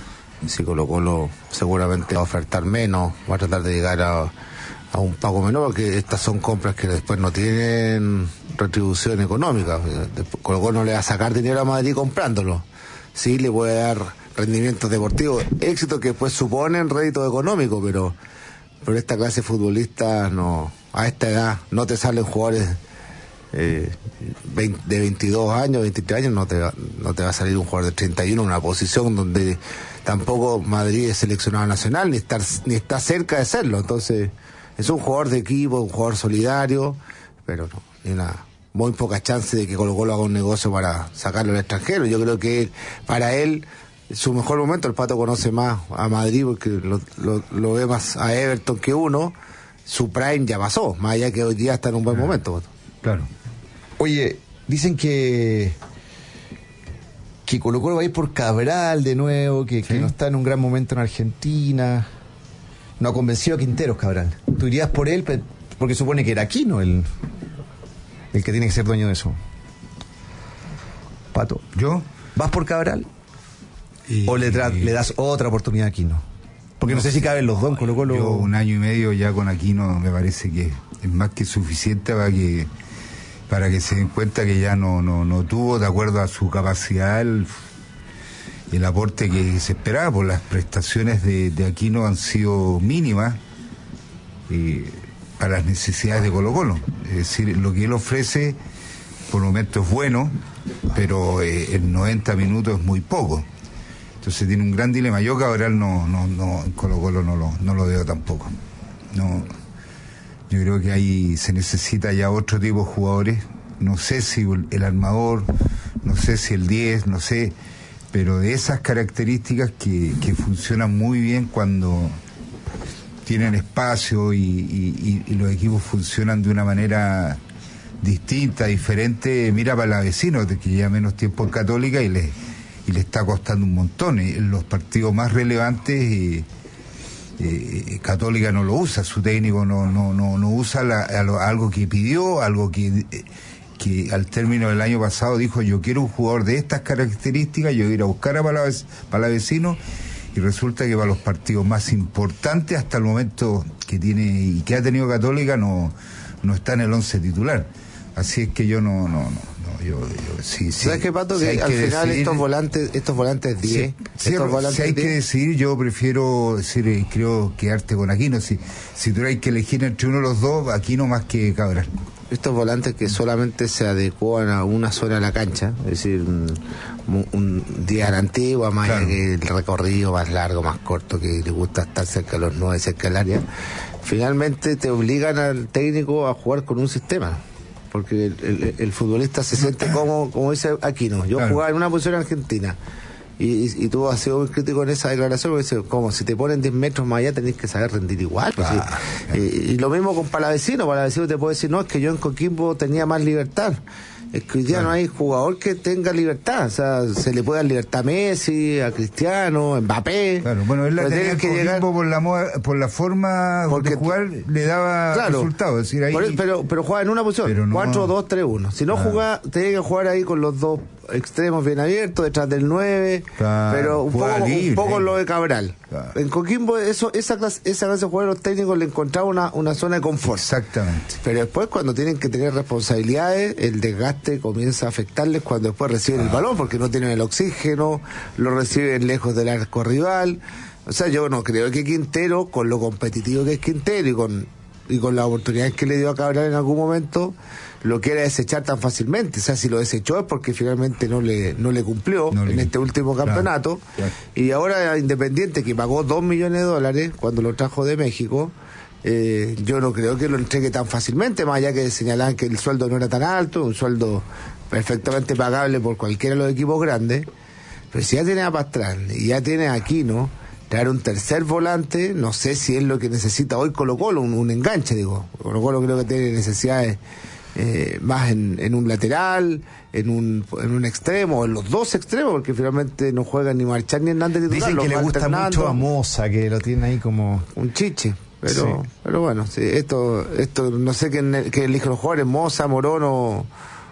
Si Colo-Colo seguramente va a ofertar menos, va a tratar de llegar a, a un pago menor, porque estas son compras que después no tienen retribución económica. Colo-Colo no le va a sacar dinero a Madrid comprándolo. Sí le puede dar rendimientos deportivos, éxitos que después suponen rédito económico, pero, pero esta clase de futbolistas no... A esta edad no te salen jugadores eh, veinte, de veintidós años, veintitrés años, no te, va, no te va a salir un jugador de treinta y uno en una posición donde tampoco Madrid es seleccionado nacional, ni, estar, ni está cerca de serlo. Entonces, es un jugador de equipo, un jugador solidario, pero no, ni una muy poca chance de que Colo-Colo haga un negocio para sacarlo al extranjero. Yo creo que para él, su mejor momento, el Pato conoce más a Madrid porque lo, lo, lo ve más a Everton que uno. Su prime ya pasó, más allá que hoy día está en un buen momento. Claro. Oye, dicen que que Colo-Colo va a ir por Cabral de nuevo, que, ¿sí? que no está en un gran momento en Argentina. No ha convencido a Quinteros, Cabral. ¿Tú irías por él? Porque supone que era Aquino el, el que tiene que ser dueño de eso. Pato. ¿Yo? ¿Vas por Cabral? Y, ¿O le, tra- y... le das otra oportunidad a Aquino? Porque no, no sé si caben los dos en Colo-Colo. Yo un año y medio ya con Aquino me parece que es más que suficiente para que para que se den cuenta que ya no no, no tuvo, de acuerdo a su capacidad, el, el aporte que se esperaba, por las prestaciones de, de Aquino han sido mínimas eh, para las necesidades de Colo-Colo. Es decir, lo que él ofrece por el momento es bueno, pero eh, en noventa minutos es muy poco. Entonces tiene un gran dilema. Yo Cabral no, no, no, en Colo-Colo no lo, no lo veo tampoco. No, yo creo que ahí se necesita ya otro tipo de jugadores. No sé si el armador, no sé si el diez, no sé, pero de esas características que, que funcionan muy bien cuando tienen espacio y, y, y los equipos funcionan de una manera distinta, diferente. Mira para la vecino, que lleva menos tiempo en Católica y le y le está costando un montón. En los partidos más relevantes eh, eh, Católica no lo usa, su técnico no no no, no usa la, algo que pidió, algo que, que al término del año pasado dijo: yo quiero un jugador de estas características, yo voy a ir a buscar a Palavecino y resulta que para los partidos más importantes hasta el momento que tiene y que ha tenido Católica no, no está en el once titular. Así es que yo no, no, no, no yo, yo sí, sí. ¿Sabes qué, Pato? Si que al que final decidir, estos volantes, estos volantes diez, sí, sí, estos volantes si hay diez, que decidir, yo prefiero decir, eh, creo quedarte con Aquino. Si, si tuvierais que elegir entre uno de los dos, Aquino más que Cabral. Estos volantes que solamente se adecuan a una zona de la cancha, es decir, un, un día a la antigua, más claro. que el recorrido más largo, más corto, que le gusta estar cerca de los nueve, cerca del área, finalmente te obligan al técnico a jugar con un sistema. Porque el, el, el futbolista se siente como, como dice Aquino. Yo claro. jugaba en una posición argentina. Y, y, y tú has sido muy crítico en esa declaración, porque dice, como si te ponen diez metros más allá tenés que saber rendir igual. Pues, ah, sí. y, y lo mismo con Palavecino. Palavecino te puede decir, no, es que yo en Coquimbo tenía más libertad. Es que hoy día claro. no hay jugador que tenga libertad. O sea, se le puede dar libertad a Messi, a Cristiano, a Mbappé. Claro, bueno, él la tenía en Coquimbo llegar... por, la moda, por la forma porque de jugar, le daba claro, resultados. Es decir, ahí... el, pero, pero jugaba en una posición, no... cuatro dos tres uno. Si no ah. jugaba, tenía que jugar ahí con los dos extremos bien abiertos, detrás del nueve, claro, pero un poco, libre, un poco lo de Cabral. Claro. En Coquimbo, eso, esa clase, esa clase de jugadores técnicos le encontraba una, una zona de confort. Exactamente. Pero después, cuando tienen que tener responsabilidades, el desgaste comienza a afectarles cuando después reciben ah. el balón, porque no tienen el oxígeno, lo reciben lejos del arco rival. O sea, yo no creo que Quintero, con lo competitivo que es Quintero y con, y con las oportunidades que le dio a Cabral en algún momento, lo quiera desechar tan fácilmente. O sea, si lo desechó es porque finalmente no le no le cumplió no en le... este último campeonato. Claro, claro. Y ahora Independiente, que pagó dos millones de dólares cuando lo trajo de México, eh, yo no creo que lo entregue tan fácilmente, más allá que señalaban que el sueldo no era tan alto, un sueldo perfectamente pagable por cualquiera de los equipos grandes. Pero si ya tiene a Pastrán y ya tiene a Aquino, traer un tercer volante, no sé si es lo que necesita hoy Colo Colo, un, un enganche, digo. Colo Colo creo que tiene necesidades Eh, más en, en un lateral, en un en un extremo, en los dos extremos, porque finalmente no juegan ni Marchán ni Hernández titular. Dicen que le gusta mucho a Moza, que lo tiene ahí como un chiche, pero sí. pero bueno, sí, esto esto no sé quién que eligen los jugadores, Moza, Morón o,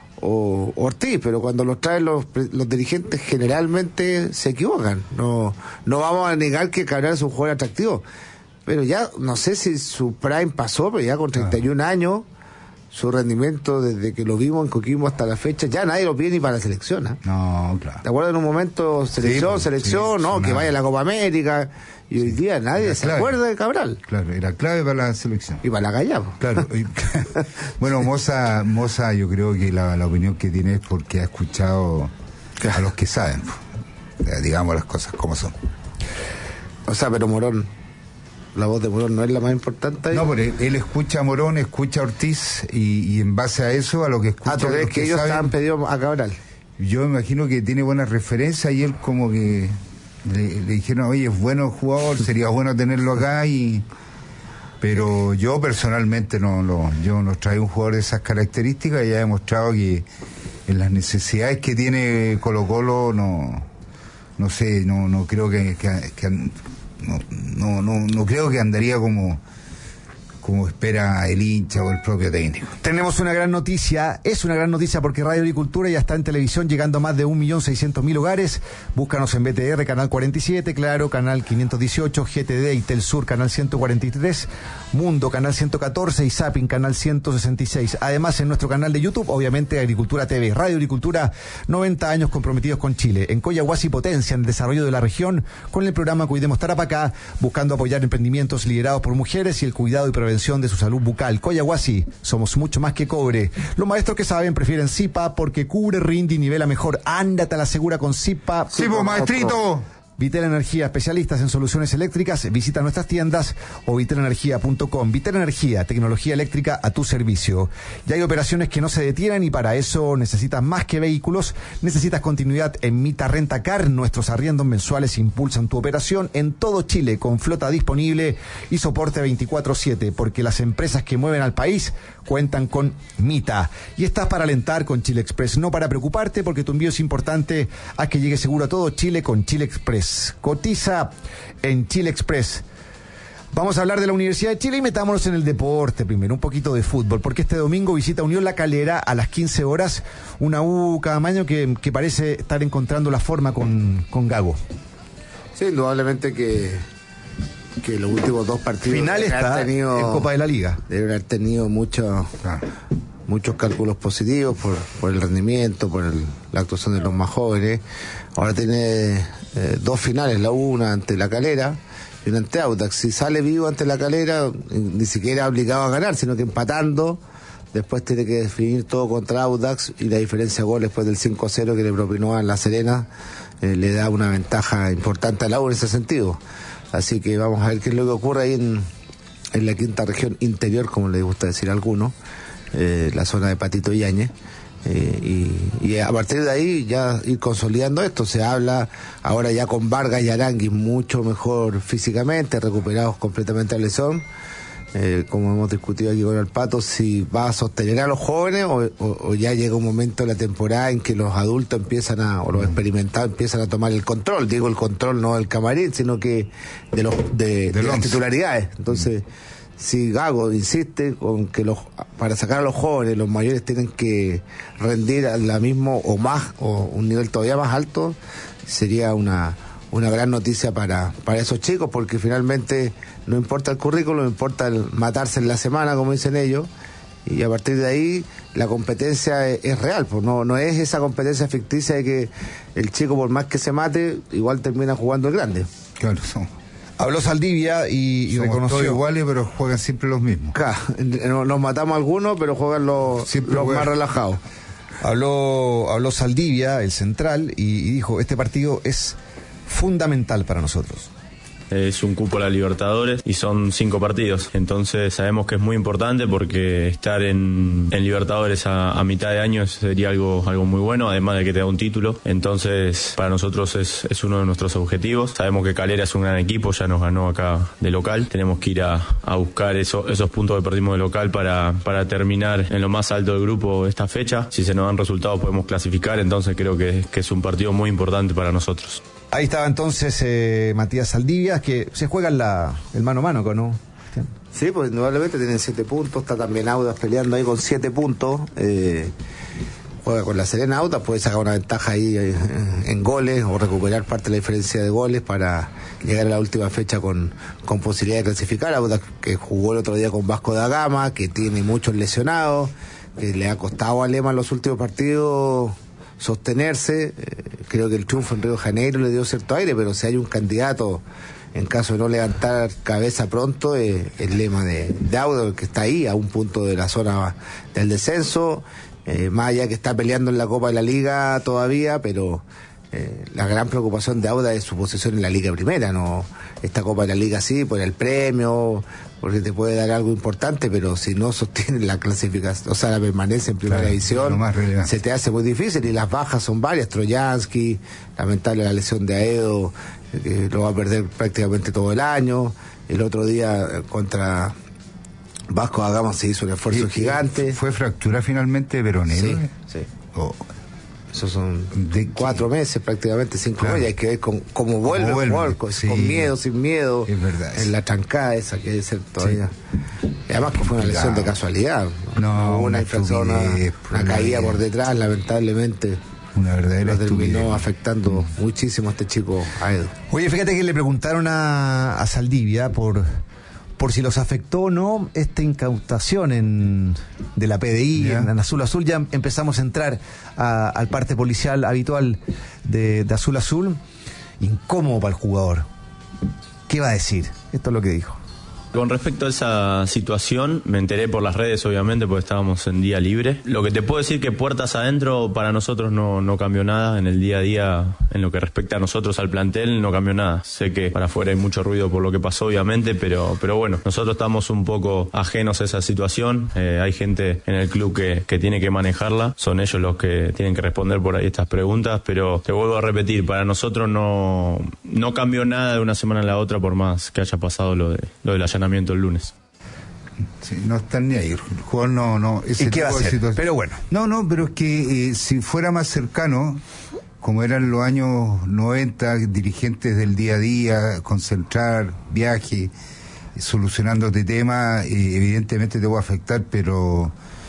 o Ortiz, pero cuando los traen los los dirigentes generalmente se equivocan. No no vamos a negar que Cabral es un jugador atractivo, pero ya no sé si su prime pasó, pero ya con treinta y un ah. años su rendimiento desde que lo vimos en Coquimbo hasta la fecha, ya nadie lo pide ni para la selección. ¿eh? No, claro. ¿Te acuerdas en un momento, selección, sí, selección, sí, no, que vaya a la Copa América? Y hoy día nadie se acuerda de Cabral. Claro, era clave para la selección. Y para la Gallapa. Claro. Bueno, Moza, Moza, yo creo que la, la opinión que tiene es porque ha escuchado a los que saben. Digamos las cosas como son. O sea, pero Morón, la voz de Morón no es la más importante ahí. No, pero él, él escucha a Morón, escucha a Ortiz y, y en base a eso, a lo que escucha... Ah, ¿tú crees que, que ellos saben, han pedido a Cabral? Yo me imagino que tiene buenas referencias y él como que le, le dijeron, oye, es bueno jugador, sería bueno tenerlo acá y... Pero yo personalmente no lo... Yo no traigo un jugador de esas características y ha demostrado que en las necesidades que tiene Colo Colo no... No sé, no, no creo que... que, que No, no, no, no creo que andaría como, como espera el hincha o el propio técnico. Tenemos una gran noticia, es una gran noticia porque Radio Agricultura ya está en televisión llegando a más de un millón seiscientos mil hogares. Búscanos en B T R, canal cuarenta y siete, Claro, canal quinientos dieciocho, G T D y Telsur, canal ciento cuarenta y tres, Mundo, canal ciento catorce y Zapping, canal ciento sesenta y seis. Además, en nuestro canal de YouTube, obviamente, Agricultura T V. Radio Agricultura, noventa años comprometidos con Chile. En Coyahuasi potencian el desarrollo de la región con el programa Cuidemos Tarapacá, buscando apoyar emprendimientos liderados por mujeres y el cuidado y prevención de su salud bucal. Coyahuasi, somos mucho más que cobre. Los maestros que saben prefieren Zipa porque cubre, rinde y nivela mejor. Ándate a la segura con Zipa. ¡Sí, pues, maestrito! Vitel Energía, especialistas en soluciones eléctricas. Visita nuestras tiendas o vitel energía punto com. Vitel Energía, tecnología eléctrica a tu servicio. Ya hay operaciones que no se detienen y para eso necesitas más que vehículos. Necesitas continuidad en Mita Rentacar. Nuestros arriendos mensuales impulsan tu operación en todo Chile con flota disponible y soporte veinticuatro siete, porque las empresas que mueven al país cuentan con Mita. Y estás para alentar con Chile Express, no para preocuparte, porque tu envío es importante. Haz que llegue seguro a todo Chile con Chile Express. Cotiza en Chile Express. Vamos a hablar de la Universidad de Chile y metámonos en el deporte primero, un poquito de fútbol, porque este domingo visita Unión La Calera a las quince horas, una U Cadamaño que, que parece estar encontrando la forma con, con Gago. Sí, indudablemente que, que los últimos dos partidos final está tenido, en Copa de la Liga. Deben haber tenido mucho, ah. muchos cálculos positivos por, por el rendimiento, por el, la actuación de los más jóvenes. Ahora tiene eh, dos finales, la una ante La Calera y una ante Audax. Si sale vivo ante La Calera, ni siquiera obligado a ganar, sino que empatando, después tiene que definir todo contra Audax, y la diferencia de goles después del cinco a cero que le propinó a La Serena eh, le da una ventaja importante a la U en ese sentido. Así que vamos a ver qué es lo que ocurre ahí en, en la quinta región interior, como les gusta decir a algunos, eh, la zona de Patito Yáñez. Eh, y, y a partir de ahí ya ir consolidando esto. Se habla ahora ya con Vargas y Aranguis mucho mejor físicamente, recuperados completamente de lesión, eh, como hemos discutido aquí con el Pato, si va a sostener a los jóvenes o, o, o ya llega un momento de la temporada en que los adultos empiezan a, o los experimentados empiezan a tomar el control. Digo el control no del camarín, sino que de los de, de las titularidades. Entonces, si Gago insiste con que los para sacar a los jóvenes, los mayores tienen que rendir a la misma o más, o un nivel todavía más alto, sería una, una gran noticia para, para esos chicos, porque finalmente no importa el currículum, importa el matarse en la semana, como dicen ellos, y a partir de ahí la competencia es, es real, pues no, no es esa competencia ficticia de que el chico, por más que se mate, igual termina jugando el grande. Claro, son. Habló Saldivia y, y reconoció todos iguales, pero juegan siempre los mismos. Claro, nos matamos algunos, pero juegan los, los más relajados. Habló, habló Saldivia, el central, y, y dijo, este partido es fundamental para nosotros. Es un cupo a la Libertadores y son cinco partidos, entonces sabemos que es muy importante porque estar en, en Libertadores a, a mitad de año sería algo, algo muy bueno, además de que te da un título. Entonces para nosotros es, es uno de nuestros objetivos. Sabemos que Calera es un gran equipo, ya nos ganó acá de local, tenemos que ir a, a buscar eso, esos puntos que perdimos de local para, para terminar en lo más alto del grupo esta fecha. Si se nos dan resultados podemos clasificar, entonces creo que, que es un partido muy importante para nosotros. Ahí estaba entonces eh, Matías Saldivia, que se juega en la, el mano a mano, ¿no? Sí, pues indudablemente tienen siete puntos, está también Audax peleando ahí con siete puntos, eh, juega con La Serena. Audax puede sacar una ventaja ahí eh, en goles o recuperar parte de la diferencia de goles para llegar a la última fecha con, con posibilidad de clasificar. Audax, que jugó el otro día con Vasco da Gama, que tiene muchos lesionados, que le ha costado a Lema en los últimos partidos sostenerse. Eh, creo que el triunfo en Río de Janeiro le dio cierto aire, pero si hay un candidato, en caso de no levantar cabeza pronto, eh, el Lema de, de Audax, que está ahí a un punto de la zona del descenso, eh, más allá que está peleando en la Copa de la Liga todavía, pero eh, la gran preocupación de Audax es su posición en la Liga Primera. No, esta Copa de la Liga sí, por el premio, porque te puede dar algo importante, pero si no sostiene la clasificación, o sea, la permanencia en primera claro, división, se te hace muy difícil, y las bajas son varias. Troyansky, lamentable la lesión de Aedo, que lo va a perder prácticamente todo el año. El otro día contra Vasco da Gama se hizo un esfuerzo ¿Y, gigante. ¿Fue fractura finalmente Veronero? Sí, sí. Oh. Esos son de cuatro meses, prácticamente cinco claro. meses. Hay que ver con, cómo vuelve el jugador, con, sí. con miedo, sin miedo. Es verdad. En la trancada esa que debe ser todavía. Sí. Y además que fue una lesión de casualidad. No, Hubo una, una infracción, una, una caída por detrás, lamentablemente. Una verdadera lo terminó estupidez. afectando muchísimo a este chico Aedo. Oye, fíjate que le preguntaron a, a Saldivia por por si los afectó o no esta incautación en, de la P D I en, en Azul Azul. Ya empezamos a entrar a, al parte policial habitual de, de Azul Azul. Incómodo para el jugador. ¿Qué va a decir? Esto es lo que dijo. Con respecto a esa situación, me enteré por las redes, obviamente, porque estábamos en día libre. Lo que te puedo decir que puertas adentro para nosotros no, no cambió nada. En el día a día, en lo que respecta a nosotros, al plantel, no cambió nada. Sé que para afuera hay mucho ruido por lo que pasó, obviamente, pero, pero bueno, nosotros estamos un poco ajenos a esa situación. Eh, hay gente en el club que, que tiene que manejarla. Son ellos los que tienen que responder por ahí estas preguntas, pero te vuelvo a repetir, para nosotros no, no cambió nada de una semana a la otra, por más que haya pasado lo de, lo de la el lunes. Sí, no están ni ahí. El jugador no, no. Ese ¿Y qué va a hacer? Pero bueno. No, no, pero es que eh, si fuera más cercano, como eran los años noventa, dirigentes del día a día, concentrar, viaje, solucionando este tema, eh, evidentemente te va a afectar, pero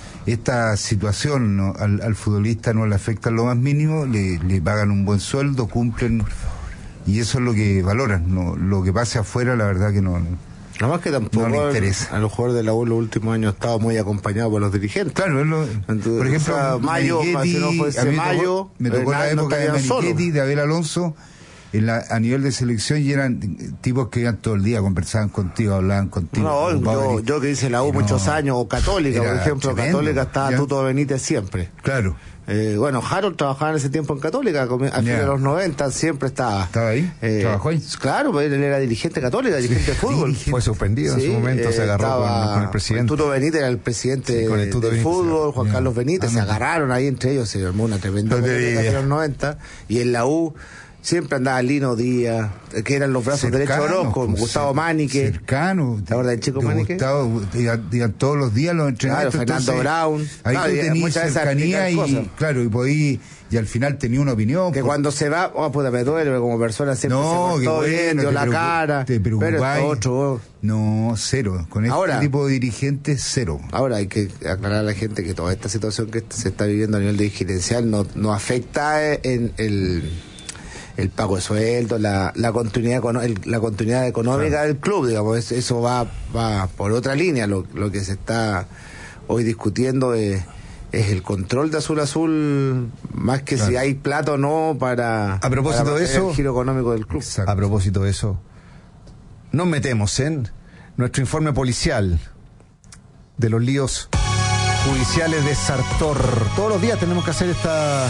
esta situación, ¿no? al, al futbolista no le afecta en lo más mínimo, le, le pagan un buen sueldo, cumplen y eso es lo que valoran. No, lo que pase afuera, la verdad que no. Nada más que tampoco no le interesa. A los jugadores de la U en los últimos años ha estado muy acompañado por los dirigentes. Claro, es lo, Entonces, por ejemplo, o sea, Mayo, Manichetti, si no fuese a mí me Mayo, tocó, me tocó eh, la época no de Manichetti, de Abel Alonso, en la, a nivel de selección, y eran tipos que iban todo el día, conversaban contigo, hablaban contigo. No, yo, yo que hice la U no, muchos años, o Católica, por ejemplo, tremendo, Católica estaba ¿ya? Tuto Benítez siempre. Claro. Eh, bueno, Harold trabajaba en ese tiempo en Católica, a fines de los noventa, siempre estaba. ¿Estaba ahí? Eh, ¿Trabajó ahí? Claro, él era dirigente católica, dirigente de fútbol. Fue suspendido Sí, en su momento, eh, se agarró estaba- con, con el presidente. Tuto Benítez era el presidente Sí, con el de, Tuto de Benítez, fútbol, Juan ya. Carlos Benítez, Ah, se no. agarraron ahí entre ellos, se armó una tremenda No te pelea digas. en los noventa, y en la U siempre andaba Lino Díaz, que eran los brazos derechos de Orozco, pues, Gustavo cer- Manique. Cercano. ¿Te acuerdas del chico de Manique? Gustavo, iban, iban todos los días los Claro, entrenamientos. Fernando entonces, Brown. Ahí Claro, tú y tenías muchas veces cercanía y, explicar cosas. claro, y podí, y al final tenía una opinión. Que pues. cuando se va, oh puta, me duele, pero como persona siempre No, se portó qué bueno, bien, dio te la preocup- cara. te pero preocupáis. esto otro, No, cero. Con este Ahora- tipo de dirigentes, cero. Ahora hay que aclarar a la gente que toda esta situación que se está viviendo a nivel dirigencial no, no afecta en el, el pago de sueldo, la, la continuidad econo- el- la continuidad económica Claro. del club, digamos, es- eso va, va por otra línea. Lo, lo que se está hoy discutiendo es, es el control de Azul Azul, más que Claro. si hay plata o no para, A propósito para de mantener eso, el giro económico del club. A propósito de eso, nos metemos en nuestro informe policial de los líos judiciales de Sartor. Todos los días tenemos que hacer esta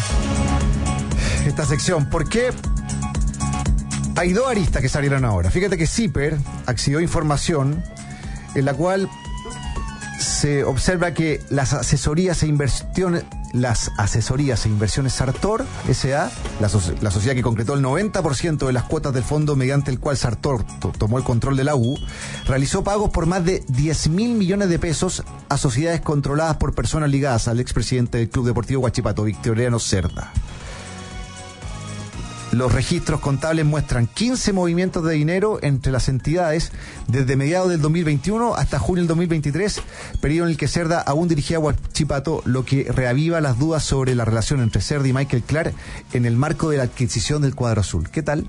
esta sección. ¿Por qué? Hay dos aristas que salieron ahora. Fíjate que CIPER accedió a información en la cual se observa que las asesorías e inversiones las asesorías e inversiones Sartor S A, la, so- la sociedad que concretó el noventa por ciento de las cuotas del fondo mediante el cual Sartor to- tomó el control de la U, realizó pagos por más de diez mil millones de pesos a sociedades controladas por personas ligadas al expresidente del Club Deportivo Huachipato, Victoriano Cerda. Los registros contables muestran quince movimientos de dinero entre las entidades desde mediados del dos mil veintiuno hasta junio del dos mil veintitrés, periodo en el que Cerda aún dirigía Huachipato, lo que reaviva las dudas sobre la relación entre Cerda y Michael Clark en el marco de la adquisición del cuadro azul. ¿Qué tal?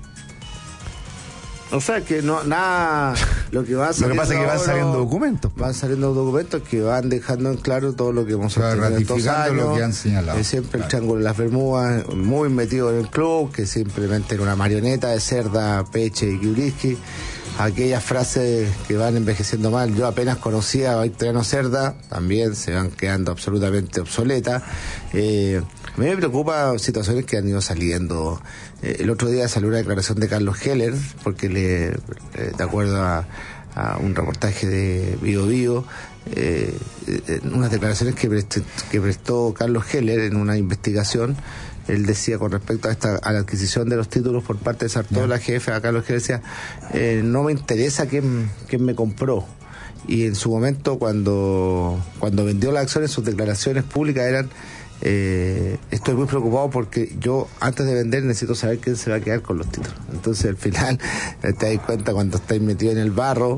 O sea que no, nada, lo que va Lo que pasa es que van ahora- saliendo documentos. Van saliendo documentos que van dejando en claro todo lo que hemos Claro, sostenido estos ratificando años. lo que han señalado. Eh, siempre Claro. el Triángulo de las Bermudas, muy metido en el club, que simplemente era una marioneta de Cerda, Peche y Kiuliski. Aquellas frases que van envejeciendo mal. Yo apenas conocía a Victoriano Cerda, también se van quedando absolutamente obsoletas. Eh, a mí me preocupa situaciones que han ido saliendo. Eh, el otro día salió una declaración de Carlos Heller, porque le, eh, de acuerdo a, a un reportaje de Bio Bio, eh, eh, unas declaraciones que prestó, que prestó Carlos Heller en una investigación. Él decía con respecto a esta a la adquisición de los títulos por parte de Sartor, la jefe, a Carlos Heller decía, eh, no me interesa quién, quién me compró. Y en su momento, cuando, cuando vendió las acciones, sus declaraciones públicas eran, eh, estoy muy preocupado porque yo antes de vender necesito saber quién se va a quedar con los títulos. Entonces al final te das cuenta cuando estáis metido en el barro,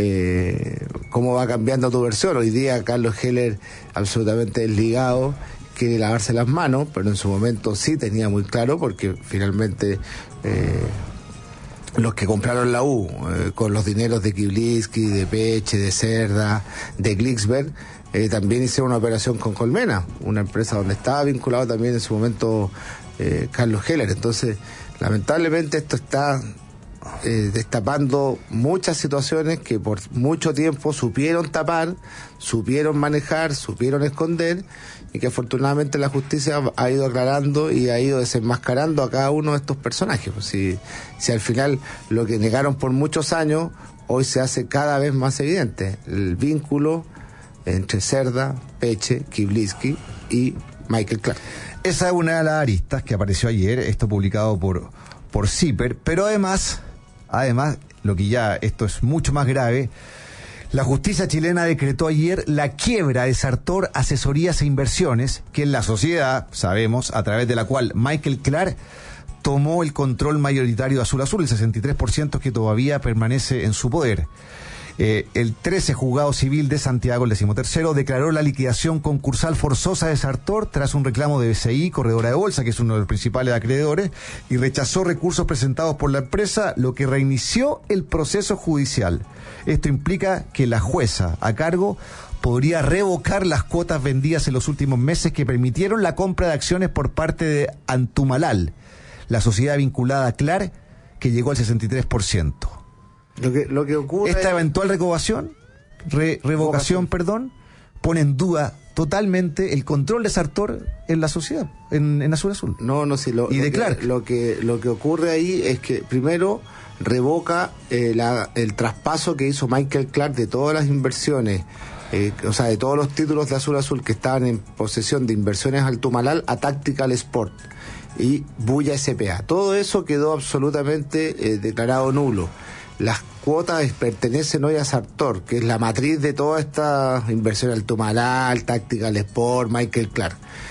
eh, cómo va cambiando tu versión. Hoy día Carlos Heller absolutamente desligado, quiere lavarse las manos, pero en su momento sí tenía muy claro, porque finalmente eh, los que compraron la U eh, con los dineros de Kibliski, de Peche, de Cerda, de Glicksberg, eh, también hicieron una operación con Colmena, una empresa donde estaba vinculado también en su momento eh, Carlos Heller. Entonces, lamentablemente esto está eh, destapando muchas situaciones que por mucho tiempo supieron tapar, supieron manejar, supieron esconder, y que afortunadamente la justicia ha ido aclarando y ha ido desenmascarando a cada uno de estos personajes. Pues si, si al final lo que negaron por muchos años, hoy se hace cada vez más evidente el vínculo entre Cerda, Peche, Kibliski y Michael Clark. Esa es una de las aristas que apareció ayer, esto publicado por, por CIPER, pero además, además, lo que ya, esto es mucho más grave, la justicia chilena decretó ayer la quiebra de Sartor Asesorías e Inversiones, que es la sociedad, sabemos, a través de la cual Michael Clark tomó el control mayoritario de Azul Azul, el sesenta y tres por ciento que todavía permanece en su poder. Eh, el trece Juzgado Civil de Santiago, el decimotercero, declaró la liquidación concursal forzosa de Sartor tras un reclamo de B C I, Corredora de Bolsa, que es uno de los principales acreedores, y rechazó recursos presentados por la empresa, lo que reinició el proceso judicial. Esto implica que la jueza a cargo podría revocar las cuotas vendidas en los últimos meses que permitieron la compra de acciones por parte de Antumalal, la sociedad vinculada a Clar, que llegó al sesenta y tres por ciento. Lo que, lo que ocurre Esta es... eventual revocación, re, revocación, perdón, pone en duda totalmente el control de Sartor en la sociedad, en, en Azul Azul. No, no, sí, lo, y lo de que, Clark. Lo que, lo que ocurre ahí es que primero revoca eh, la, el traspaso que hizo Michael Clark de todas las inversiones, eh, o sea, de todos los títulos de Azul Azul que estaban en posesión de Inversiones Antumalal a Tactical Sport y Bulla S P A. Todo eso quedó absolutamente eh, declarado nulo. Las cuotas pertenecen hoy a Sartor, que es la matriz de toda esta inversión Antumalal, Tactical Sport, Michael Clark.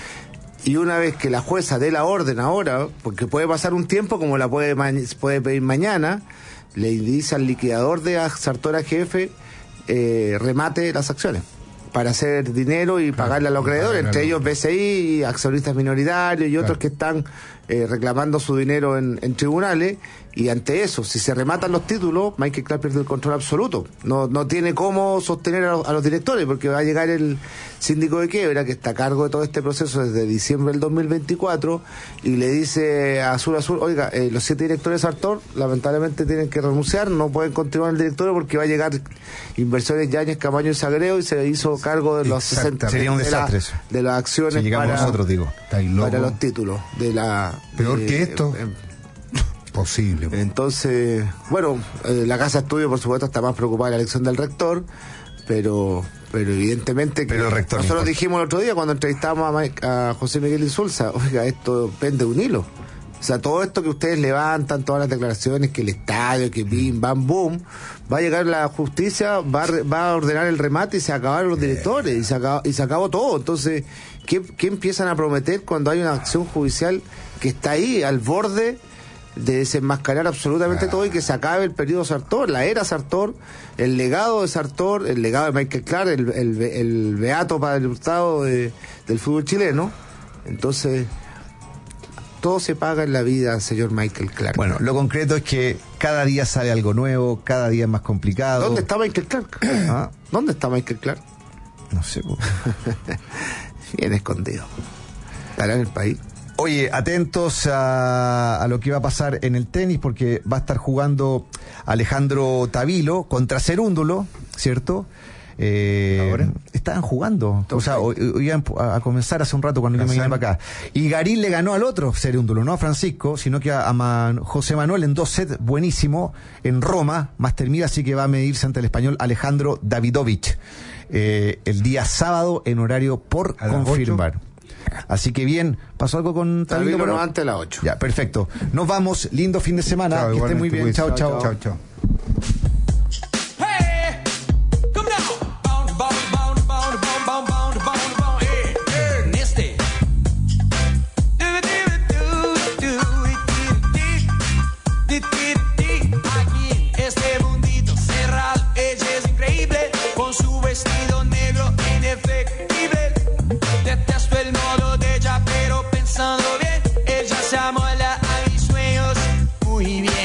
Y una vez que la jueza dé la orden ahora, porque puede pasar un tiempo, como la puede, puede pedir mañana, le dice al liquidador de Sartor A G F, eh, remate las acciones para hacer dinero y pagarle a los acreedores, entre ellos B C I, accionistas minoritarios y otros que están eh, reclamando su dinero en, en tribunales. Y ante eso, si se rematan los títulos, Michael Clark pierde el control absoluto. No, no tiene cómo sostener a los, a los directores, porque va a llegar el síndico de quiebra, que está a cargo de todo este proceso desde diciembre del dos mil veinticuatro, y le dice a Azul Azul, oiga, eh, los siete directores de Sartor lamentablemente tienen que renunciar, no pueden continuar el directorio porque va a llegar Inversiones Yáñez, Camaño y Sagreo, y se hizo cargo de los sesenta Sería un de, desastre la, de las acciones si llegamos para, nosotros, digo. para los títulos de la... Peor de, que esto. Eh, Posible. Entonces, bueno, eh, la Casa de Estudio, por supuesto, está más preocupada de la elección del rector, pero pero evidentemente pero que el rector nosotros no dijimos el otro día cuando entrevistamos a, Mike, a José Miguel Insulza, oiga, esto pende de un hilo. O sea, todo esto que ustedes levantan, todas las declaraciones, que el estadio, que bim, bam, boom, va a llegar la justicia, va a, va a ordenar el remate y se acabaron los directores y se acabó, y se acabó todo. Entonces, ¿qué, ¿qué empiezan a prometer cuando hay una acción judicial que está ahí, al borde de desenmascarar absolutamente todo y que se acabe el periodo Sartor, la era Sartor, el legado de Sartor, el legado de Michael Clark, el, el, el beato Padre Hurtado de, del fútbol chileno? Entonces, todo se paga en la vida, señor Michael Clark. Bueno, lo concreto es que cada día sale algo nuevo, cada día es más complicado. ¿Dónde está Michael Clark? ¿Ah? ¿Dónde está Michael Clark? No sé. Bien escondido. ¿Estará en el país? Oye, atentos a, a lo que va a pasar en el tenis, porque va a estar jugando Alejandro Tavilo contra Cerúndulo, ¿cierto? Eh, ¿Ahora? Estaban jugando, o sea, hoy iban a, a comenzar hace un rato cuando yo me vine para acá. Y Garín le ganó al otro Cerúndulo, no a Francisco, sino que a, a Man, José Manuel en dos sets, buenísimo, en Roma, Master mil, así que va a medirse ante el español Alejandro Davidovich eh, el día sábado en horario por confirmar. Así que bien, ¿pasó algo con Tavilo? Tavilo antes de las ocho. Ya, perfecto. Nos vamos, lindo fin de semana, Chao, que esté muy bien. Chao, chao. Chao, chao. Este mundito cerrado, ella es increíble, con su vestido negro indefectible. Detesto el modo de ella, pero pensando bien, ella se amola a mis sueños muy bien.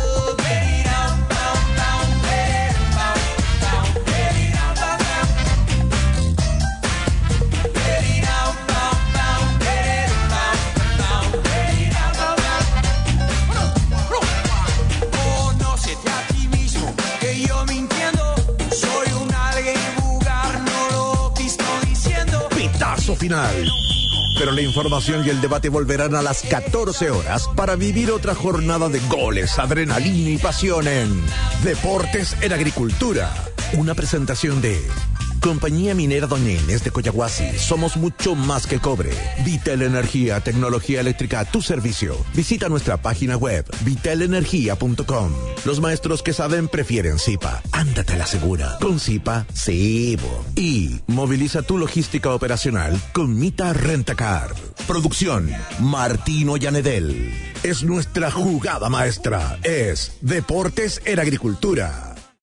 Conócete a ti mismo, que yo mintiendo, soy un alguien vulgar, no lo estoy diciendo. Pitazo final. Pero la información y el debate volverán a las catorce horas para vivir otra jornada de goles, adrenalina y pasión en Deportes en Agricultura. Una presentación de Compañía Minera Doña Inés de Coyahuasi. Somos mucho más que cobre. Vitel Energía, tecnología eléctrica a tu servicio. Visita nuestra página web vitel energía punto com. Los maestros que saben prefieren Zipa. Ándate a la segura. Con Zipa, sí. Bo. Y moviliza tu logística operacional con Mita Rentacar. Producción, Martino Llanedel. Es nuestra jugada maestra. Es Deportes en Agricultura.